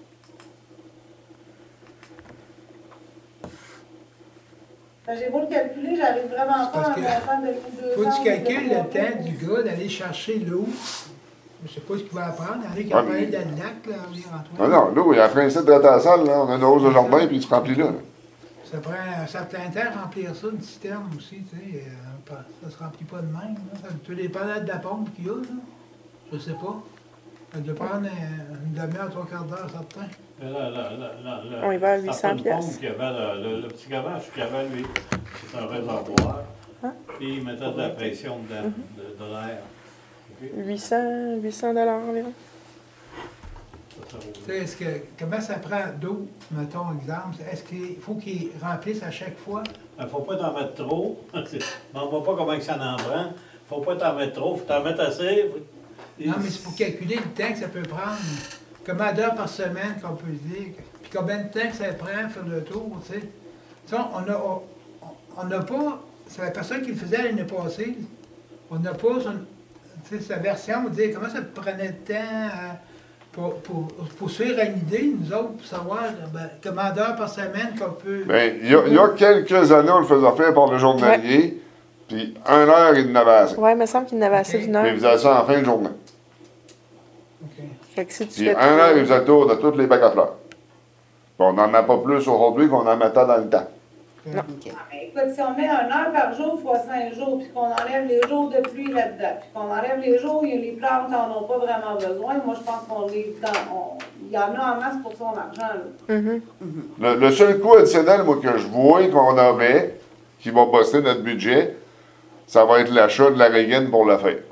[SPEAKER 7] Ben, j'ai beau le calculer, j'arrive vraiment pas
[SPEAKER 3] Parce
[SPEAKER 7] à
[SPEAKER 3] que
[SPEAKER 7] me faire de deux
[SPEAKER 3] Faut que
[SPEAKER 7] cents,
[SPEAKER 3] tu calcules
[SPEAKER 7] de
[SPEAKER 3] le temps du gars d'aller chercher l'eau. Je sais pas ce qu'il va apprendre. Il y en a qui
[SPEAKER 2] Ouais,
[SPEAKER 3] ont
[SPEAKER 2] mais-
[SPEAKER 3] parlé dans le lac, là, à
[SPEAKER 2] Non,
[SPEAKER 3] Antoine.
[SPEAKER 2] non, l'eau, il a pris un site de la salle, là. On a une hausse de jardin, puis il se remplit là, là.
[SPEAKER 3] Ça prend un certain temps à remplir ça, une citerne aussi, tu sais. euh, pas- Ça se remplit pas de même. Là. Ça peut dépendre de la pompe qu'il y a, là. Je sais pas. Ça doit prendre euh, une demi-heure, trois quarts d'heure, certain.
[SPEAKER 5] Mais là, là, là, là, là,
[SPEAKER 4] On y va à
[SPEAKER 5] c'est
[SPEAKER 4] huit cents
[SPEAKER 5] pas une pompe
[SPEAKER 4] piastres.
[SPEAKER 5] qu'il y avait, le, le, le petit gavage qu'il y avait, lui, c'est un réservoir.
[SPEAKER 4] Hein?
[SPEAKER 5] Puis il mettait de la pression dedans, de, de l'air. OK?
[SPEAKER 4] huit cents, huit cents dollars environ.
[SPEAKER 5] Ça, ça vaut-
[SPEAKER 3] Tu sais, est-ce que, comment ça prend d'eau, mettons, exemple? Est-ce qu'il faut qu'il remplisse à chaque fois?
[SPEAKER 5] Il ne faut pas t'en mettre trop. On ne voit pas comment que ça en prend. Il ne faut pas t'en mettre trop. Il faut t'en mettre assez.
[SPEAKER 3] Non, mais c'est pour calculer le temps que ça peut prendre. Combien d'heures par semaine qu'on peut dire? Puis combien de temps que ça prend faire le tour, tu sais? Tu sais, on n'a on, on n'a pas... C'est la personne qui le faisait l'année passée. On n'a pas son, tu sais, sa version, on dit comment ça prenait de temps euh, pour, pour, pour se faire une idée, nous autres, pour savoir ben, combien d'heures par semaine qu'on peut...
[SPEAKER 2] Ben, il y a, il y a quelques années, on le faisait faire par le journalier, puis un heure, il n'avait assez.
[SPEAKER 4] Ouais, il me semble qu'il n'avait assez
[SPEAKER 3] Ok.
[SPEAKER 4] d'une
[SPEAKER 2] Mais
[SPEAKER 4] heure.
[SPEAKER 2] il faisait ça en fin de journée.
[SPEAKER 3] OK.
[SPEAKER 4] Fait que si tu
[SPEAKER 2] Puis
[SPEAKER 4] fais
[SPEAKER 2] un heure, il faisait le tour de toutes les bacs à fleurs. Puis on n'en met pas plus aujourd'hui qu'on en mettait dans le temps.
[SPEAKER 6] OK.
[SPEAKER 7] Ah, mais écoute, si on met un heure par jour fois cinq jours, puis qu'on enlève les jours de pluie là-dedans, puis qu'on enlève les jours où les plantes n'en ont pas vraiment besoin, moi, je pense qu'on les dans, on- il y en a en masse pour son argent, là.
[SPEAKER 4] Mhm.
[SPEAKER 2] Le, le seul coût additionnel, moi, que je vois qu'on aurait, qui va bosser notre budget, ça va être l'achat de la régine pour le faire.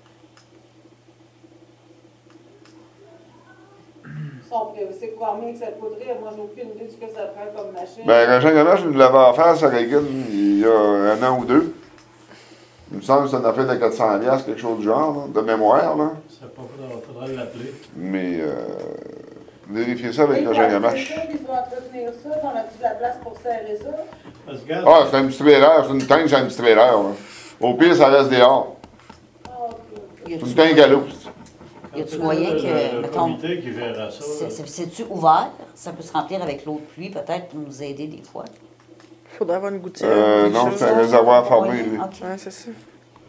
[SPEAKER 7] Son prix, c'est combien que ça coûterait? Moi, j'ai aucune idée de ce que ça prend comme machine.
[SPEAKER 2] Ben, Régin Gamache, il l'avait offert sa régine il y a un an ou deux. Il me semble que c'est une affaire de quatre cents piastres, quelque chose du genre, là, de mémoire, là.
[SPEAKER 5] C'est pas, faudra, faudra l'appeler.
[SPEAKER 2] Mais, euh, vérifiez ça avec
[SPEAKER 7] Et
[SPEAKER 2] Régin
[SPEAKER 7] pour
[SPEAKER 2] Gamache.
[SPEAKER 7] ça, puis pour entretenir ça, puis on a-tu de la place pour serrer ça?
[SPEAKER 5] Parce que, regarde,
[SPEAKER 2] Ah, c'est un petit trailer, c'est une tank, c'est un petit trailer, là. Au pire, ça reste dehors.
[SPEAKER 7] Ah, ok.
[SPEAKER 6] Y
[SPEAKER 2] C'est
[SPEAKER 6] a-tu
[SPEAKER 2] une tank à l'eau.
[SPEAKER 6] y a-tu
[SPEAKER 5] peut-être
[SPEAKER 6] moyen
[SPEAKER 5] le-
[SPEAKER 6] que,
[SPEAKER 5] le
[SPEAKER 6] mettons,
[SPEAKER 5] comité qui verra ça.
[SPEAKER 6] c'est-
[SPEAKER 5] là.
[SPEAKER 6] c'est- c'est-tu ouvert? Ça peut se remplir avec l'eau de pluie, peut-être, pour nous aider des fois.
[SPEAKER 4] Faudrait avoir une gouttière.
[SPEAKER 2] Euh,
[SPEAKER 4] quelque
[SPEAKER 2] non,
[SPEAKER 4] chose.
[SPEAKER 2] c'est un réservoir
[SPEAKER 6] Pas
[SPEAKER 2] formé,
[SPEAKER 6] moyen?
[SPEAKER 2] lui.
[SPEAKER 6] OK.
[SPEAKER 4] Ouais, c'est ça.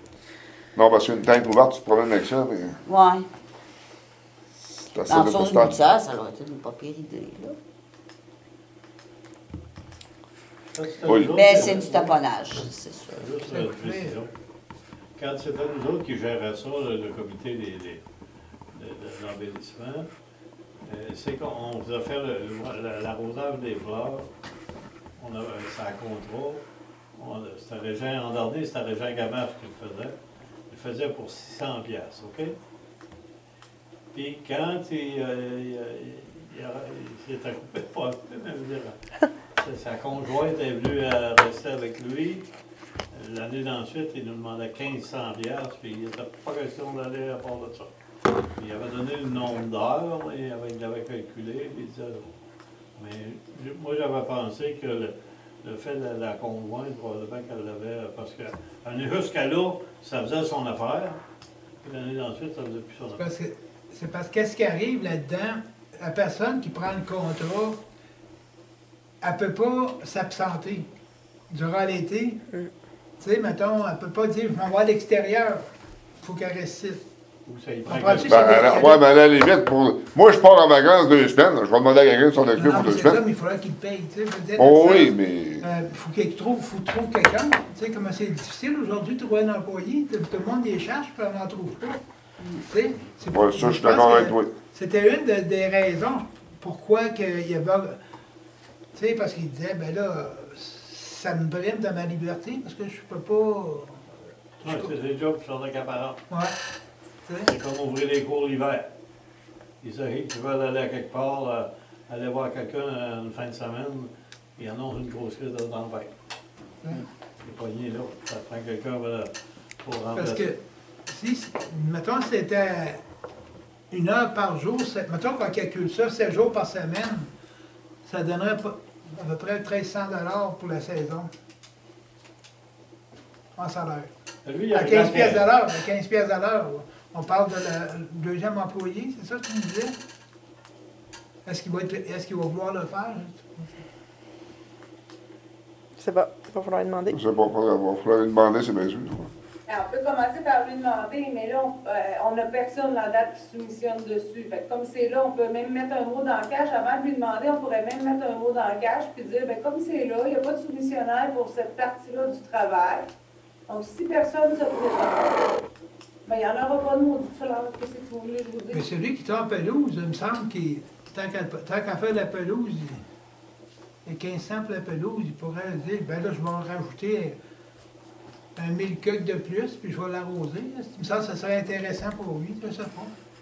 [SPEAKER 2] Non, parce qu'une tank ouverte, tu te promènes avec ça, mais
[SPEAKER 6] Ouais.
[SPEAKER 2] c'est assez
[SPEAKER 6] En dessous du
[SPEAKER 2] détestable.
[SPEAKER 6] gouttière, ça aurait été une pas pire idée, là.
[SPEAKER 5] Ça, c'était
[SPEAKER 2] Oui.
[SPEAKER 5] nous autres,
[SPEAKER 6] Mais
[SPEAKER 5] euh,
[SPEAKER 6] c'est du taponnage, c'est sûr.
[SPEAKER 5] Juste une précision. Quand c'était nous autres qui géraient ça, le, le comité des, des- de, de l'embellissement, euh, c'est qu'on faisait faire le- le- la- l'arrosage des fleurs. On avait ça à contrat. On- C'était Régent Andardé, c'était Régent Gamache qui le faisait. Il le faisait pour six cents piastres, OK? Puis quand il, euh, il, il, il, il s'était coupé, pas coupé, mais je veux dire, sa conjointe est venue euh, rester avec lui. L'année d'ensuite, il nous demandait quinze cents piastres, puis il n'était pas question d'aller à part de ça. Il avait donné le nombre d'heures, et il l'avait calculé, puis il disait... Mais je- moi, j'avais pensé que le, le fait de la conjointe, probablement qu'elle l'avait, parce qu'elle jusqu'à là, ça faisait son affaire, puis l'année d'ensuite, ça faisait plus son affaire.
[SPEAKER 3] Parce que, c'est parce que qu'est-ce qui arrive là-dedans, la personne qui prend le contrat, elle ne peut pas s'absenter durant l'été. Tu sais, mettons, elle ne peut pas dire, je m'en vais à l'extérieur. Il faut qu'elle reste ici.
[SPEAKER 5] Ou ça y prend
[SPEAKER 3] Comprends-tu?
[SPEAKER 5] que-
[SPEAKER 2] Ben, alors, ouais, mais à la limite, pour... moi, je pars en vacances deux semaines. Je vais demander à quelqu'un de s'en occuper
[SPEAKER 3] Non,
[SPEAKER 2] pour
[SPEAKER 3] mais
[SPEAKER 2] deux
[SPEAKER 3] c'est ça,
[SPEAKER 2] semaines.
[SPEAKER 3] mais il faudrait qu'il paye, tu sais. je veux dire,
[SPEAKER 2] Oh
[SPEAKER 3] dans le
[SPEAKER 2] oui,
[SPEAKER 3] sens,
[SPEAKER 2] mais.
[SPEAKER 3] euh, faut qu'il trouve, faut trouver quelqu'un. Tu sais, comment c'est difficile aujourd'hui de trouver un employé. Tout tout le monde les cherche, puis on n'en trouve pas. Tu sais, c'est-
[SPEAKER 2] Ouais, ça, je suis
[SPEAKER 3] pense
[SPEAKER 2] d'accord
[SPEAKER 3] que
[SPEAKER 2] avec toi.
[SPEAKER 3] C'était une de- des raisons pourquoi qu'il y avait. Tu sais, parce qu'il disait, ben là, ça me brime de ma liberté, parce que je peux pas. je
[SPEAKER 5] Ouais,
[SPEAKER 3] peux-
[SPEAKER 5] c'est des jobs qui sont accaparants.
[SPEAKER 3] Ouais. Tu sais,
[SPEAKER 5] C'est comme ouvrir les cours l'hiver. Ils arrivent, tu veux aller à quelque part, euh, aller voir quelqu'un euh, une fin de semaine, ils annoncent une grosse crise de tempête.
[SPEAKER 3] Ouais.
[SPEAKER 5] C'est pogné là. Ça prend quelqu'un voilà, pour
[SPEAKER 3] Parce
[SPEAKER 5] remplacer.
[SPEAKER 3] que, si, mettons, c'était une heure par jour, c'est- mettons qu'on calcule ça, sept jours par semaine, ça donnerait pas- à peu près treize cents dollars pour la saison. En salaire.
[SPEAKER 5] Lui, il a
[SPEAKER 3] À quinze
[SPEAKER 5] regardé-
[SPEAKER 3] pièces à l'heure, à quinze pièces à l'heure. On parle de la le deuxième employé, c'est ça que tu me disais? Est-ce qu'il va, être- est-ce qu'il va vouloir le faire?
[SPEAKER 4] C'est pas. Il va falloir lui demander.
[SPEAKER 2] Je sais pas, il va falloir lui demander, c'est bien sûr.
[SPEAKER 7] Alors, on peut commencer par lui demander, mais là, on n'a personne la date qui soumissionne dessus. Fait que comme c'est là, on peut même mettre un mot dans le cash. Avant de lui demander, on pourrait même mettre un mot dans le cash puis dire, bien, comme c'est là, il n'y a pas de soumissionnaire pour cette partie-là du travail. Donc, si personne se présente, ben, il n'y en aura pas de mot du fleur. Qu'est-ce que vous voulez que je vous
[SPEAKER 3] Mais
[SPEAKER 7] dise?
[SPEAKER 3] celui qui est en pelouse, il me semble qu'il, tant qu'à tant qu'à faire de la pelouse, il, il y a quinze cents pour la pelouse, il pourrait dire, ben là, je vais en rajouter un mille cucs de plus, puis je vais l'arroser. Il me semble que ça serait intéressant pour lui, je sais pas.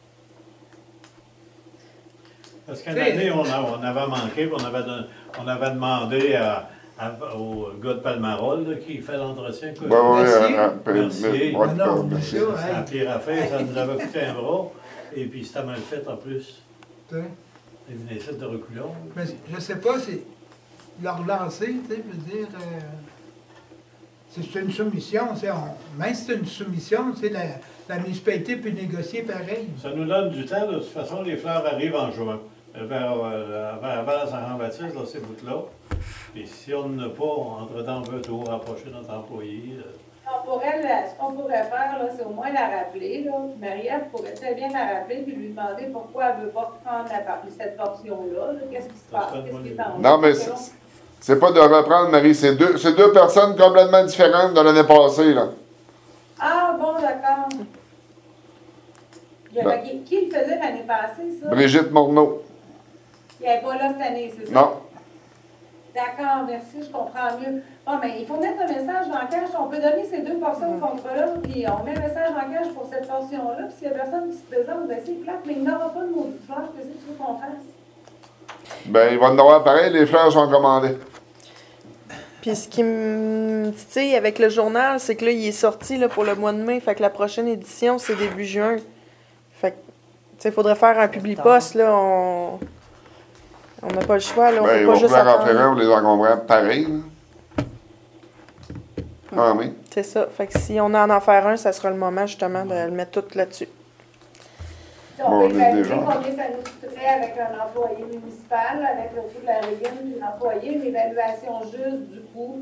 [SPEAKER 5] Parce qu'à l'année, on, a- on avait manqué, puis on avait, don- on avait demandé à, à- au gars de Palmarol là, qui fait l'entretien. quoi.
[SPEAKER 2] Ouais, ouais,
[SPEAKER 3] Merci.
[SPEAKER 2] euh, euh,
[SPEAKER 5] Merci.
[SPEAKER 2] mais-
[SPEAKER 3] Ah
[SPEAKER 2] ouais,
[SPEAKER 3] non,
[SPEAKER 2] euh,
[SPEAKER 3] mais
[SPEAKER 2] merci.
[SPEAKER 3] ça,
[SPEAKER 5] Ça a
[SPEAKER 3] hey,
[SPEAKER 5] pire à faire, ça nous avait coûté un bras, et puis c'était mal fait en plus.
[SPEAKER 3] tu sais.
[SPEAKER 5] Il venait ici de reculons.
[SPEAKER 3] Mais je sais pas si leur relancer, tu sais, veut dire. euh, c'est c'est une soumission, tu sais, on- même si c'est une soumission, tu sais, la, la municipalité peut négocier pareil.
[SPEAKER 5] Ça nous donne du temps, de toute façon, les fleurs arrivent en juin. Euh, Vers, euh, avant, avant la Saint-Jean-Baptiste, dans ces bouts-là. Et si on n'a pas, entre-temps, on veut toujours rapprocher notre employé. euh,
[SPEAKER 7] On pourrait la- ce qu'on pourrait faire, là, c'est au moins la rappeler. Là. Marie-Ève pourrait très bien la rappeler puis lui demander pourquoi elle ne veut pas prendre la par- cette portion-là. là. Qu'est-ce qui se
[SPEAKER 5] Ça
[SPEAKER 7] passe?
[SPEAKER 5] serait une
[SPEAKER 7] Qu'est-ce
[SPEAKER 5] bonne
[SPEAKER 7] qui est
[SPEAKER 5] idée.
[SPEAKER 7] en
[SPEAKER 2] Non, mais
[SPEAKER 7] jeu, là?
[SPEAKER 2] c'est c'est pas de reprendre, Marie. C'est deux, c'est deux personnes complètement différentes de l'année passée, là.
[SPEAKER 7] Ah, bon, d'accord. Il y avait-
[SPEAKER 2] Ben.
[SPEAKER 7] qui, qui le faisait l'année passée, ça?
[SPEAKER 2] Brigitte Morneau.
[SPEAKER 7] Il n'est pas là cette année, c'est ça?
[SPEAKER 2] Non.
[SPEAKER 7] D'accord, merci, je comprends mieux. Bon, mais il faut mettre un message dans le cash. On peut donner ces deux portions de contrat-là, puis on met un message dans le cash pour cette portion-là. Puis s'il n'y a personne qui se présente, ben c'est plate, mais il n'aura pas de mot du fleur. Qu'est-ce que tu veux qu'on fasse?
[SPEAKER 2] Ben, il va en avoir pareil, les fleurs sont commandées.
[SPEAKER 4] Puis ce qui me titille avec le journal, c'est que là, il est sorti là, pour le mois de mai. Fait que la prochaine édition, c'est début juin. Fait que, tu sais, il faudrait faire un public-post, là. On on n'a pas le choix, là. On
[SPEAKER 2] Ben, il
[SPEAKER 4] peut
[SPEAKER 2] va
[SPEAKER 4] pas juste
[SPEAKER 2] falloir rentrer
[SPEAKER 4] attendre.
[SPEAKER 2] un, on les encombrera pareil, là. Ah, oui.
[SPEAKER 4] C'est ça. Fait que si on en en faire un, ça sera le moment, justement, de le mettre tout là-dessus.
[SPEAKER 7] Si on
[SPEAKER 2] Bon,
[SPEAKER 7] peut
[SPEAKER 2] on est
[SPEAKER 7] évaluer
[SPEAKER 2] déjà.
[SPEAKER 7] combien ça nous coûterait avec un employé municipal, avec le coût de la régime puis l'employé, une évaluation juste du coût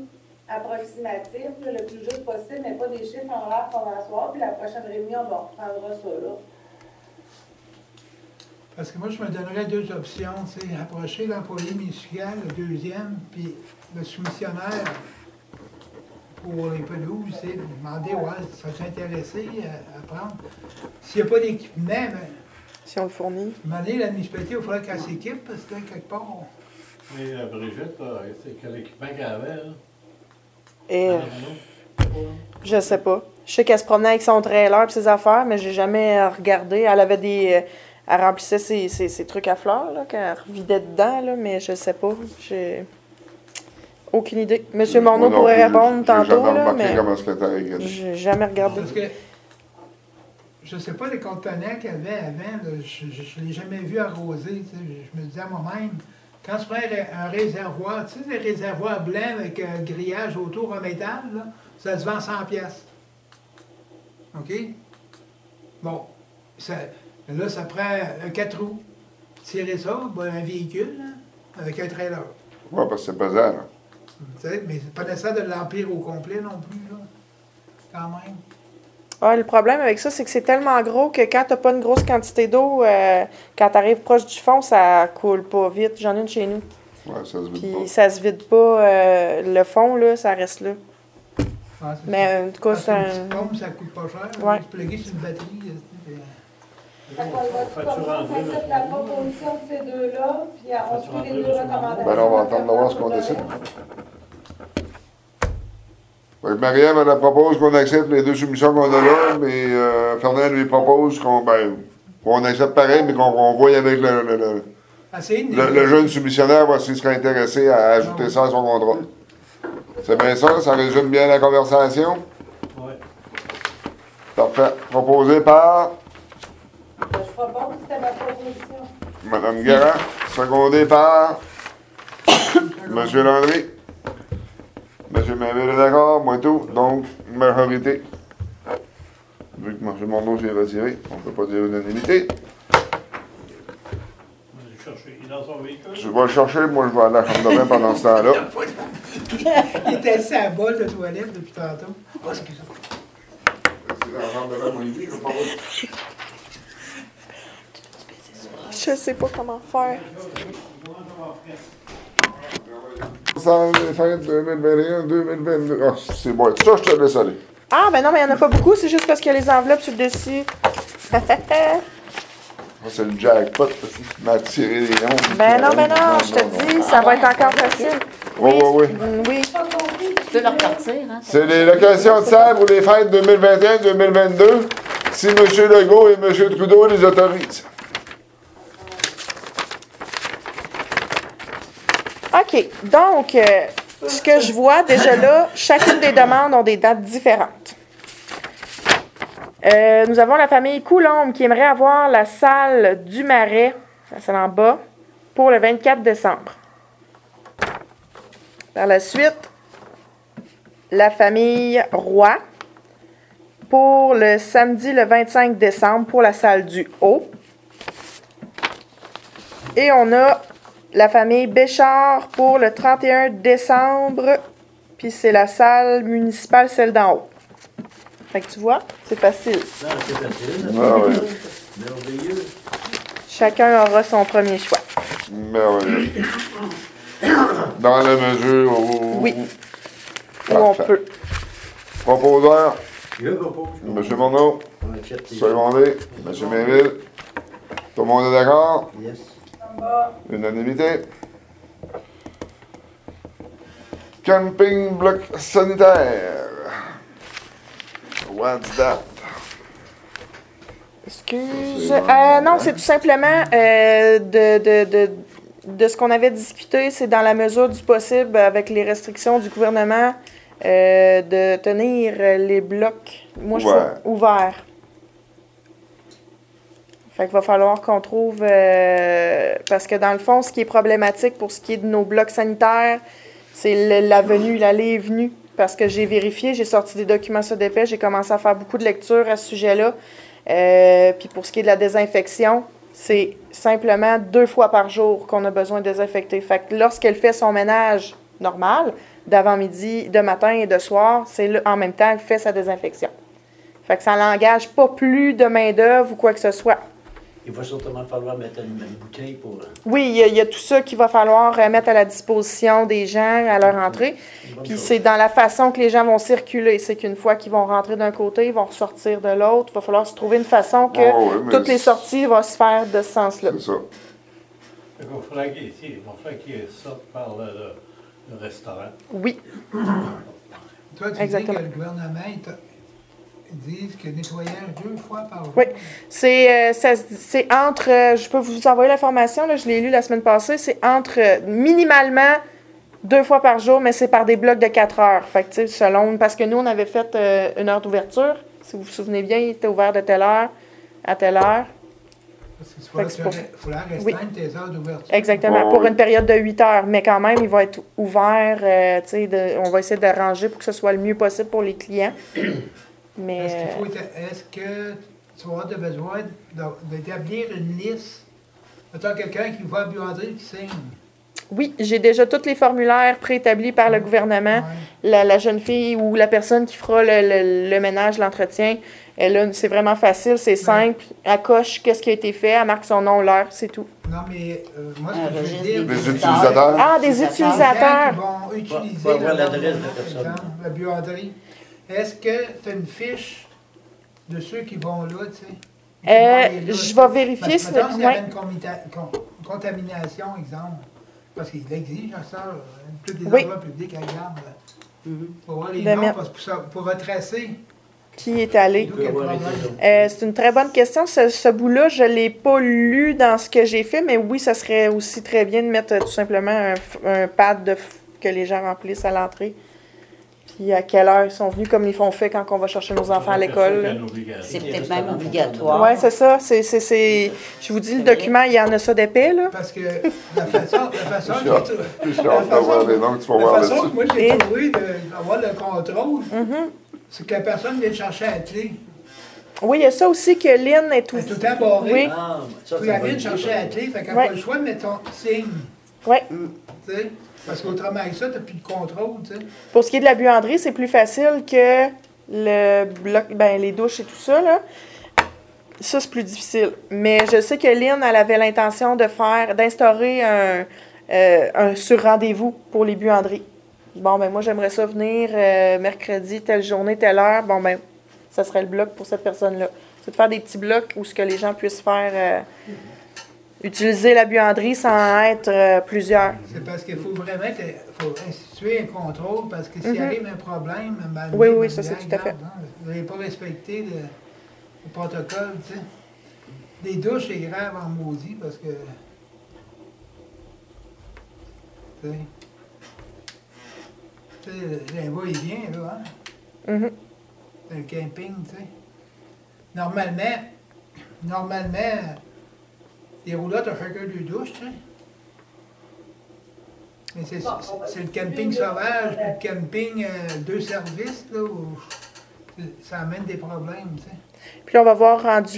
[SPEAKER 7] approximatif, là, le plus juste possible, mais pas des chiffres en l'air qu'on va asseoir. Puis la prochaine réunion, on reprendra ça là.
[SPEAKER 3] Parce que moi, je me donnerais deux options, tu sais, approcher l'employé municipal, le deuxième, puis le soumissionnaire pour les pelouses, tu sais, demander, ouais, ça serait intéressé à, à prendre. S'il n'y a pas d'équipement, ben,
[SPEAKER 4] Si on le fournit.
[SPEAKER 3] demander la municipalité, il faudrait qu'elle s'équipe, parce que quelque part, on-
[SPEAKER 5] Mais euh, Brigitte, là, c'est quel équipement qu'elle avait, là?
[SPEAKER 4] Et euh,
[SPEAKER 5] Ah, non?
[SPEAKER 4] je sais pas. Je sais qu'elle se promenait avec son trailer et ses affaires, mais j'ai jamais euh, regardé. Elle avait des. euh, elle remplissait ses, ses, ses trucs à fleurs, là, qu'elle revidait dedans, là, mais je sais pas. J'ai aucune idée. Monsieur
[SPEAKER 2] Moi
[SPEAKER 4] Morneau
[SPEAKER 2] non
[SPEAKER 4] pourrait
[SPEAKER 2] plus,
[SPEAKER 4] répondre
[SPEAKER 2] j'ai
[SPEAKER 4] tantôt,
[SPEAKER 2] jamais
[SPEAKER 4] là,
[SPEAKER 2] remarqué
[SPEAKER 4] mais
[SPEAKER 2] comment est-ce que t'as regardé.
[SPEAKER 4] j'ai jamais regardé.
[SPEAKER 3] Parce que, je sais pas les contenants qu'il y avait avant, là, je ne l'ai jamais vu arroser. Tu sais, je, je me disais à moi-même, quand tu prends un, un réservoir, tu sais, des réservoirs blancs avec un grillage autour en métal, là, ça se vend cent piastres. OK? Bon, ça, là, ça prend un quatre roues. Tirer ça, ben, un véhicule, là, avec un trailer.
[SPEAKER 2] Ouais, parce que c'est pesant, là.
[SPEAKER 3] Tu sais, mais c'est pas nécessaire de l'emplir au complet non plus, là. Quand même.
[SPEAKER 4] Ah, le problème avec ça, c'est que c'est tellement gros que quand t'as pas une grosse quantité d'eau, euh, quand t'arrives proche du fond, ça coule pas vite. J'en ai une chez nous.
[SPEAKER 2] Ouais, ça se vide
[SPEAKER 4] Puis
[SPEAKER 2] pas.
[SPEAKER 4] ça se vide pas. euh, le fond, là, ça reste là.
[SPEAKER 3] Ouais, c'est
[SPEAKER 4] Mais
[SPEAKER 3] ça.
[SPEAKER 4] en tout cas,
[SPEAKER 3] Parce
[SPEAKER 4] c'est
[SPEAKER 3] qu'une
[SPEAKER 4] un.
[SPEAKER 3] petite pompe, ça coûte pas cher.
[SPEAKER 4] Ouais.
[SPEAKER 3] Se plugger sur une batterie. euh,
[SPEAKER 7] Fait qu'on va
[SPEAKER 5] Fais-tu
[SPEAKER 7] commencer
[SPEAKER 5] rentrer,
[SPEAKER 7] à mettre la proposition de ces deux-là, puis on
[SPEAKER 5] Fais-tu
[SPEAKER 7] suit
[SPEAKER 5] rentrer,
[SPEAKER 7] les deux
[SPEAKER 5] monsieur?
[SPEAKER 7] recommandations.
[SPEAKER 2] Ben là, on va attendre de voir ce qu'on décide. Fait que Marie-Ève, elle propose qu'on accepte les deux soumissions qu'on a là, mais euh, Fernand lui propose qu'on ben, qu'on accepte pareil, mais qu'on qu'on voie avec le, le, le,
[SPEAKER 3] Essayez de
[SPEAKER 2] le- le jeune soumissionnaire, voir s'il serait intéressé à ajouter ça à son contrat. C'est bien ça? Ça résume bien la conversation?
[SPEAKER 5] Ouais.
[SPEAKER 2] Parfait. Proposé par
[SPEAKER 7] Je propose, c'était ma proposition.
[SPEAKER 2] Mme Guérin, secondé par M. Landry. M. Mainville est d'accord, moi tout. Donc, majorité. Vu que M. Mondeau s'est retiré, on ne peut pas dire unanimité.
[SPEAKER 5] On va le chercher. Il est dans son véhicule?
[SPEAKER 2] Je vais le chercher, moi je vais aller à la chambre de bain pendant ce temps-là.
[SPEAKER 3] Il était assis à la bolle de toilette depuis tantôt. Oh, excusez-moi.
[SPEAKER 4] Je sais pas comment faire.
[SPEAKER 2] Ça, les fêtes deux mille vingt et un deux mille vingt-deux. Ah, c'est bon. Ça, je te laisse aller.
[SPEAKER 4] Ah, ben non, mais il n'y en a pas beaucoup, c'est juste parce qu'il y a les enveloppes sur le dessus.
[SPEAKER 2] Ça, c'est le jackpot. Il m'a tiré les ondes.
[SPEAKER 4] Ben non, ben non, je te dis, ça va être encore facile.
[SPEAKER 2] Oui, oui, oui.
[SPEAKER 4] Mm, oui.
[SPEAKER 6] Tu peux leur partir, hein?
[SPEAKER 2] C'est les locations de salle pour les fêtes deux mille vingt et un deux mille vingt-deux, si M. Legault et M. Trudeau les autorisent.
[SPEAKER 4] OK. Donc, euh, ce que je vois déjà là, chacune des demandes ont des dates différentes. Euh, nous avons la famille Coulombe qui aimerait avoir la salle du Marais, la salle en bas, pour le vingt-quatre décembre. Par la suite, la famille Roy pour le samedi le vingt-cinq décembre pour la salle du haut. Et on a la famille Béchard pour le trente et un décembre, puis c'est la salle municipale, celle d'en haut. Fait que tu vois, c'est facile.
[SPEAKER 1] Non, c'est facile.
[SPEAKER 2] Ah ouais.
[SPEAKER 1] Merveilleux.
[SPEAKER 4] Chacun aura son premier choix.
[SPEAKER 2] Merveilleux. Dans la mesure où...
[SPEAKER 4] Oui. Où on
[SPEAKER 2] Parfait.
[SPEAKER 4] peut.
[SPEAKER 2] Proposeur,
[SPEAKER 1] Je propose.
[SPEAKER 2] M. Monod,
[SPEAKER 1] On accepte les-
[SPEAKER 2] secondé, M. Mainville. Tout le monde est d'accord?
[SPEAKER 1] Yes.
[SPEAKER 2] Unanimité. Camping bloc sanitaire. What's that?
[SPEAKER 4] Excuse. Euh, non, c'est tout simplement euh, de, de, de, de ce qu'on avait discuté, c'est dans la mesure du possible avec les restrictions du gouvernement euh, de tenir les blocs, moi je
[SPEAKER 2] Ouverts.
[SPEAKER 4] trouve, ouverts. Fait qu'il va falloir qu'on trouve, euh, parce que dans le fond, ce qui est problématique pour ce qui est de nos blocs sanitaires, c'est le- la venue, l'aller et venue. Parce que j'ai vérifié, j'ai sorti des documents sur dépêche, j'ai commencé à faire beaucoup de lectures à ce sujet-là. Euh, puis pour ce qui est de la désinfection, c'est simplement deux fois par jour qu'on a besoin de désinfecter. Fait que lorsqu'elle fait son ménage normale, d'avant-midi, de matin et de soir, c'est là, en même temps, elle fait sa désinfection. Fait que ça n'engage pas plus de main-d'œuvre ou quoi que ce soit.
[SPEAKER 1] Il va certainement falloir mettre une, une bouteille pour...
[SPEAKER 4] Oui, il y, a, il y a tout ça qu'il va falloir euh, mettre à la disposition des gens à leur entrée.
[SPEAKER 1] une bonne
[SPEAKER 4] Puis
[SPEAKER 1] chose.
[SPEAKER 4] c'est dans la façon que les gens vont circuler. C'est qu'une fois qu'ils vont rentrer d'un côté, ils vont ressortir de l'autre. Il va falloir se trouver une façon que
[SPEAKER 2] Ah ouais, mais
[SPEAKER 4] toutes les
[SPEAKER 2] c'est-
[SPEAKER 4] sorties vont se faire de ce sens-là.
[SPEAKER 2] C'est ça.
[SPEAKER 5] Il va falloir qu'il il va falloir qu'il sorte par le, le- le restaurant.
[SPEAKER 4] Oui,
[SPEAKER 3] Toi, tu
[SPEAKER 4] Exactement.
[SPEAKER 3] dis que le gouvernement, ils te- ils disent que nettoyage deux fois par jour.
[SPEAKER 4] Oui. c'est euh, ça se dit- c'est entre, euh, je peux vous envoyer l'information, là, je l'ai lu la semaine passée, c'est entre euh, minimalement deux fois par jour, mais c'est par des blocs de quatre heures. Fait que, tu sais, selon, parce que nous, on avait fait euh, une heure d'ouverture. Si vous vous souvenez bien, il était ouvert de telle heure à telle heure.
[SPEAKER 3] Parce qu'il
[SPEAKER 4] Fait que c'est pour ça.
[SPEAKER 3] faut restreindre
[SPEAKER 4] Oui.
[SPEAKER 3] tes heures d'ouverture.
[SPEAKER 4] Exactement,
[SPEAKER 2] Oh,
[SPEAKER 4] pour
[SPEAKER 2] oui.
[SPEAKER 4] une période de huit heures. Mais quand même, il va être ouvert, euh, tu sais, de- on va essayer de ranger pour que ce soit le mieux possible pour les clients. Mais,
[SPEAKER 3] Est-ce qu'il faut
[SPEAKER 4] euh,
[SPEAKER 3] éta- est-ce que tu vas avoir de besoin d'a- d'établir une liste? Mettons quelqu'un qui va à la buanderie qui signe.
[SPEAKER 4] oui, j'ai déjà tous les formulaires préétablis par le gouvernement.
[SPEAKER 3] Ouais.
[SPEAKER 4] La, la jeune fille ou la personne qui fera le, le- le ménage, l'entretien, elle a- c'est vraiment facile, c'est simple. Elle coche qu'est-ce qui a été fait, elle marque son nom, l'heure, c'est tout.
[SPEAKER 3] Non, mais euh, moi,
[SPEAKER 6] Un
[SPEAKER 3] ce que je veux
[SPEAKER 6] registre
[SPEAKER 3] dire,
[SPEAKER 6] des
[SPEAKER 2] Les
[SPEAKER 3] c'est
[SPEAKER 2] utilisateurs.
[SPEAKER 4] Ah, des
[SPEAKER 3] les gens
[SPEAKER 4] utilisateurs.
[SPEAKER 3] qui vont utiliser
[SPEAKER 1] Faut avoir
[SPEAKER 3] la,
[SPEAKER 1] l'adresse de la
[SPEAKER 3] par
[SPEAKER 1] personne.
[SPEAKER 3] exemple, la buanderie. Est-ce que tu as une fiche de ceux qui vont là, tu sais? Qui
[SPEAKER 4] Euh,
[SPEAKER 3] vont aller là,
[SPEAKER 4] je
[SPEAKER 3] tu sais?
[SPEAKER 4] vais vérifier
[SPEAKER 3] Parce
[SPEAKER 4] si-
[SPEAKER 3] que mettons, s'il y avait
[SPEAKER 4] ouais.
[SPEAKER 3] une comita- con- contamination, exemple, parce qu'il exige ça, euh, tous les
[SPEAKER 4] Oui.
[SPEAKER 3] endroits publics à garde.
[SPEAKER 6] Mhm.
[SPEAKER 3] Pour voir les
[SPEAKER 4] De
[SPEAKER 3] noms,
[SPEAKER 4] mettre-
[SPEAKER 3] parce que pour, ça- pour retracer.
[SPEAKER 4] Qui est allé?
[SPEAKER 3] D'où qu'il y a le
[SPEAKER 1] avoir les
[SPEAKER 3] problème.
[SPEAKER 1] saisons.
[SPEAKER 4] Euh, c'est une très bonne question. Ce, ce bout-là, je ne l'ai pas lu dans ce que j'ai fait, mais oui, ça serait aussi très bien de mettre euh, tout simplement un, f- un pad de f- que les gens remplissent à l'entrée. Puis à quelle heure ils sont venus, comme ils font fait quand on va chercher nos enfants à l'école.
[SPEAKER 6] C'est peut-être même obligatoire.
[SPEAKER 4] Oui, c'est ça. C'est, c'est, c'est... Je vous dis, le document, il y en a ça d'épais, là.
[SPEAKER 3] Parce que la façon, la façon
[SPEAKER 2] Je suis
[SPEAKER 3] que
[SPEAKER 2] hâte-
[SPEAKER 3] tu-
[SPEAKER 2] je suis
[SPEAKER 3] la
[SPEAKER 2] hâte d'avoir
[SPEAKER 3] façon-
[SPEAKER 2] les noms que tu vas
[SPEAKER 3] la
[SPEAKER 2] voir
[SPEAKER 3] façon
[SPEAKER 2] là-dessus.
[SPEAKER 3] que moi j'ai
[SPEAKER 4] Et-
[SPEAKER 3] trouvé de- d'avoir le contrôle,
[SPEAKER 4] Mhm.
[SPEAKER 3] c'est que la personne vient chercher la clé.
[SPEAKER 4] Oui, il y a ça aussi que Lynn est tout.
[SPEAKER 3] Elle est tout le temps barrée.
[SPEAKER 4] Oui.
[SPEAKER 1] Ah, ça,
[SPEAKER 3] Puis
[SPEAKER 1] c'est
[SPEAKER 3] elle
[SPEAKER 1] une
[SPEAKER 3] vient
[SPEAKER 1] bonne
[SPEAKER 3] chercher
[SPEAKER 1] idée,
[SPEAKER 3] la clé, fait qu'elle n'a
[SPEAKER 4] Ouais.
[SPEAKER 3] pas le choix de mettre ton signe.
[SPEAKER 4] Oui.
[SPEAKER 3] Tu sais? Parce qu'autrement que ça, tu n'as plus de contrôle. Tu sais?
[SPEAKER 4] Pour ce qui est de la buanderie, c'est plus facile que le bloc, ben, les douches et tout ça, là. Ça, c'est plus difficile. Mais je sais que Lynn, elle avait l'intention de faire, d'instaurer un, euh, un sur-rendez-vous pour les buanderies. Bon, ben, moi, j'aimerais ça venir euh, mercredi, telle journée, telle heure. Bon, ben, ça serait le bloc pour cette personne-là. C'est de faire des petits blocs où ce que les gens puissent faire, euh, utiliser la buanderie sans être euh, plusieurs.
[SPEAKER 3] C'est parce qu'il faut vraiment que, faut instituer un contrôle parce que s'il
[SPEAKER 4] Mhm.
[SPEAKER 3] arrive un problème, ben,
[SPEAKER 4] Oui,
[SPEAKER 3] ben,
[SPEAKER 4] oui,
[SPEAKER 3] ben,
[SPEAKER 4] ça, c'est
[SPEAKER 3] regarde,
[SPEAKER 4] tout à fait.
[SPEAKER 3] hein, vous n'avez pas respecté le, le protocole. Tu sais. Les douches, c'est grave en maudit parce que. Tu sais. Tu sais, j'ai un va-et-vient, là, hein?
[SPEAKER 4] Mhm.
[SPEAKER 3] Dans le camping, tu sais. Normalement, normalement, les roulottes ont chacun deux douches, tu sais. Mais c'est,
[SPEAKER 7] Bon,
[SPEAKER 3] c'est-
[SPEAKER 7] on va
[SPEAKER 3] c'est le
[SPEAKER 7] suivre
[SPEAKER 3] camping
[SPEAKER 7] le-
[SPEAKER 3] sauvage, puis le camping euh, deux services, là, où c'est- ça amène des problèmes, tu sais.
[SPEAKER 4] Puis là, on va voir rendu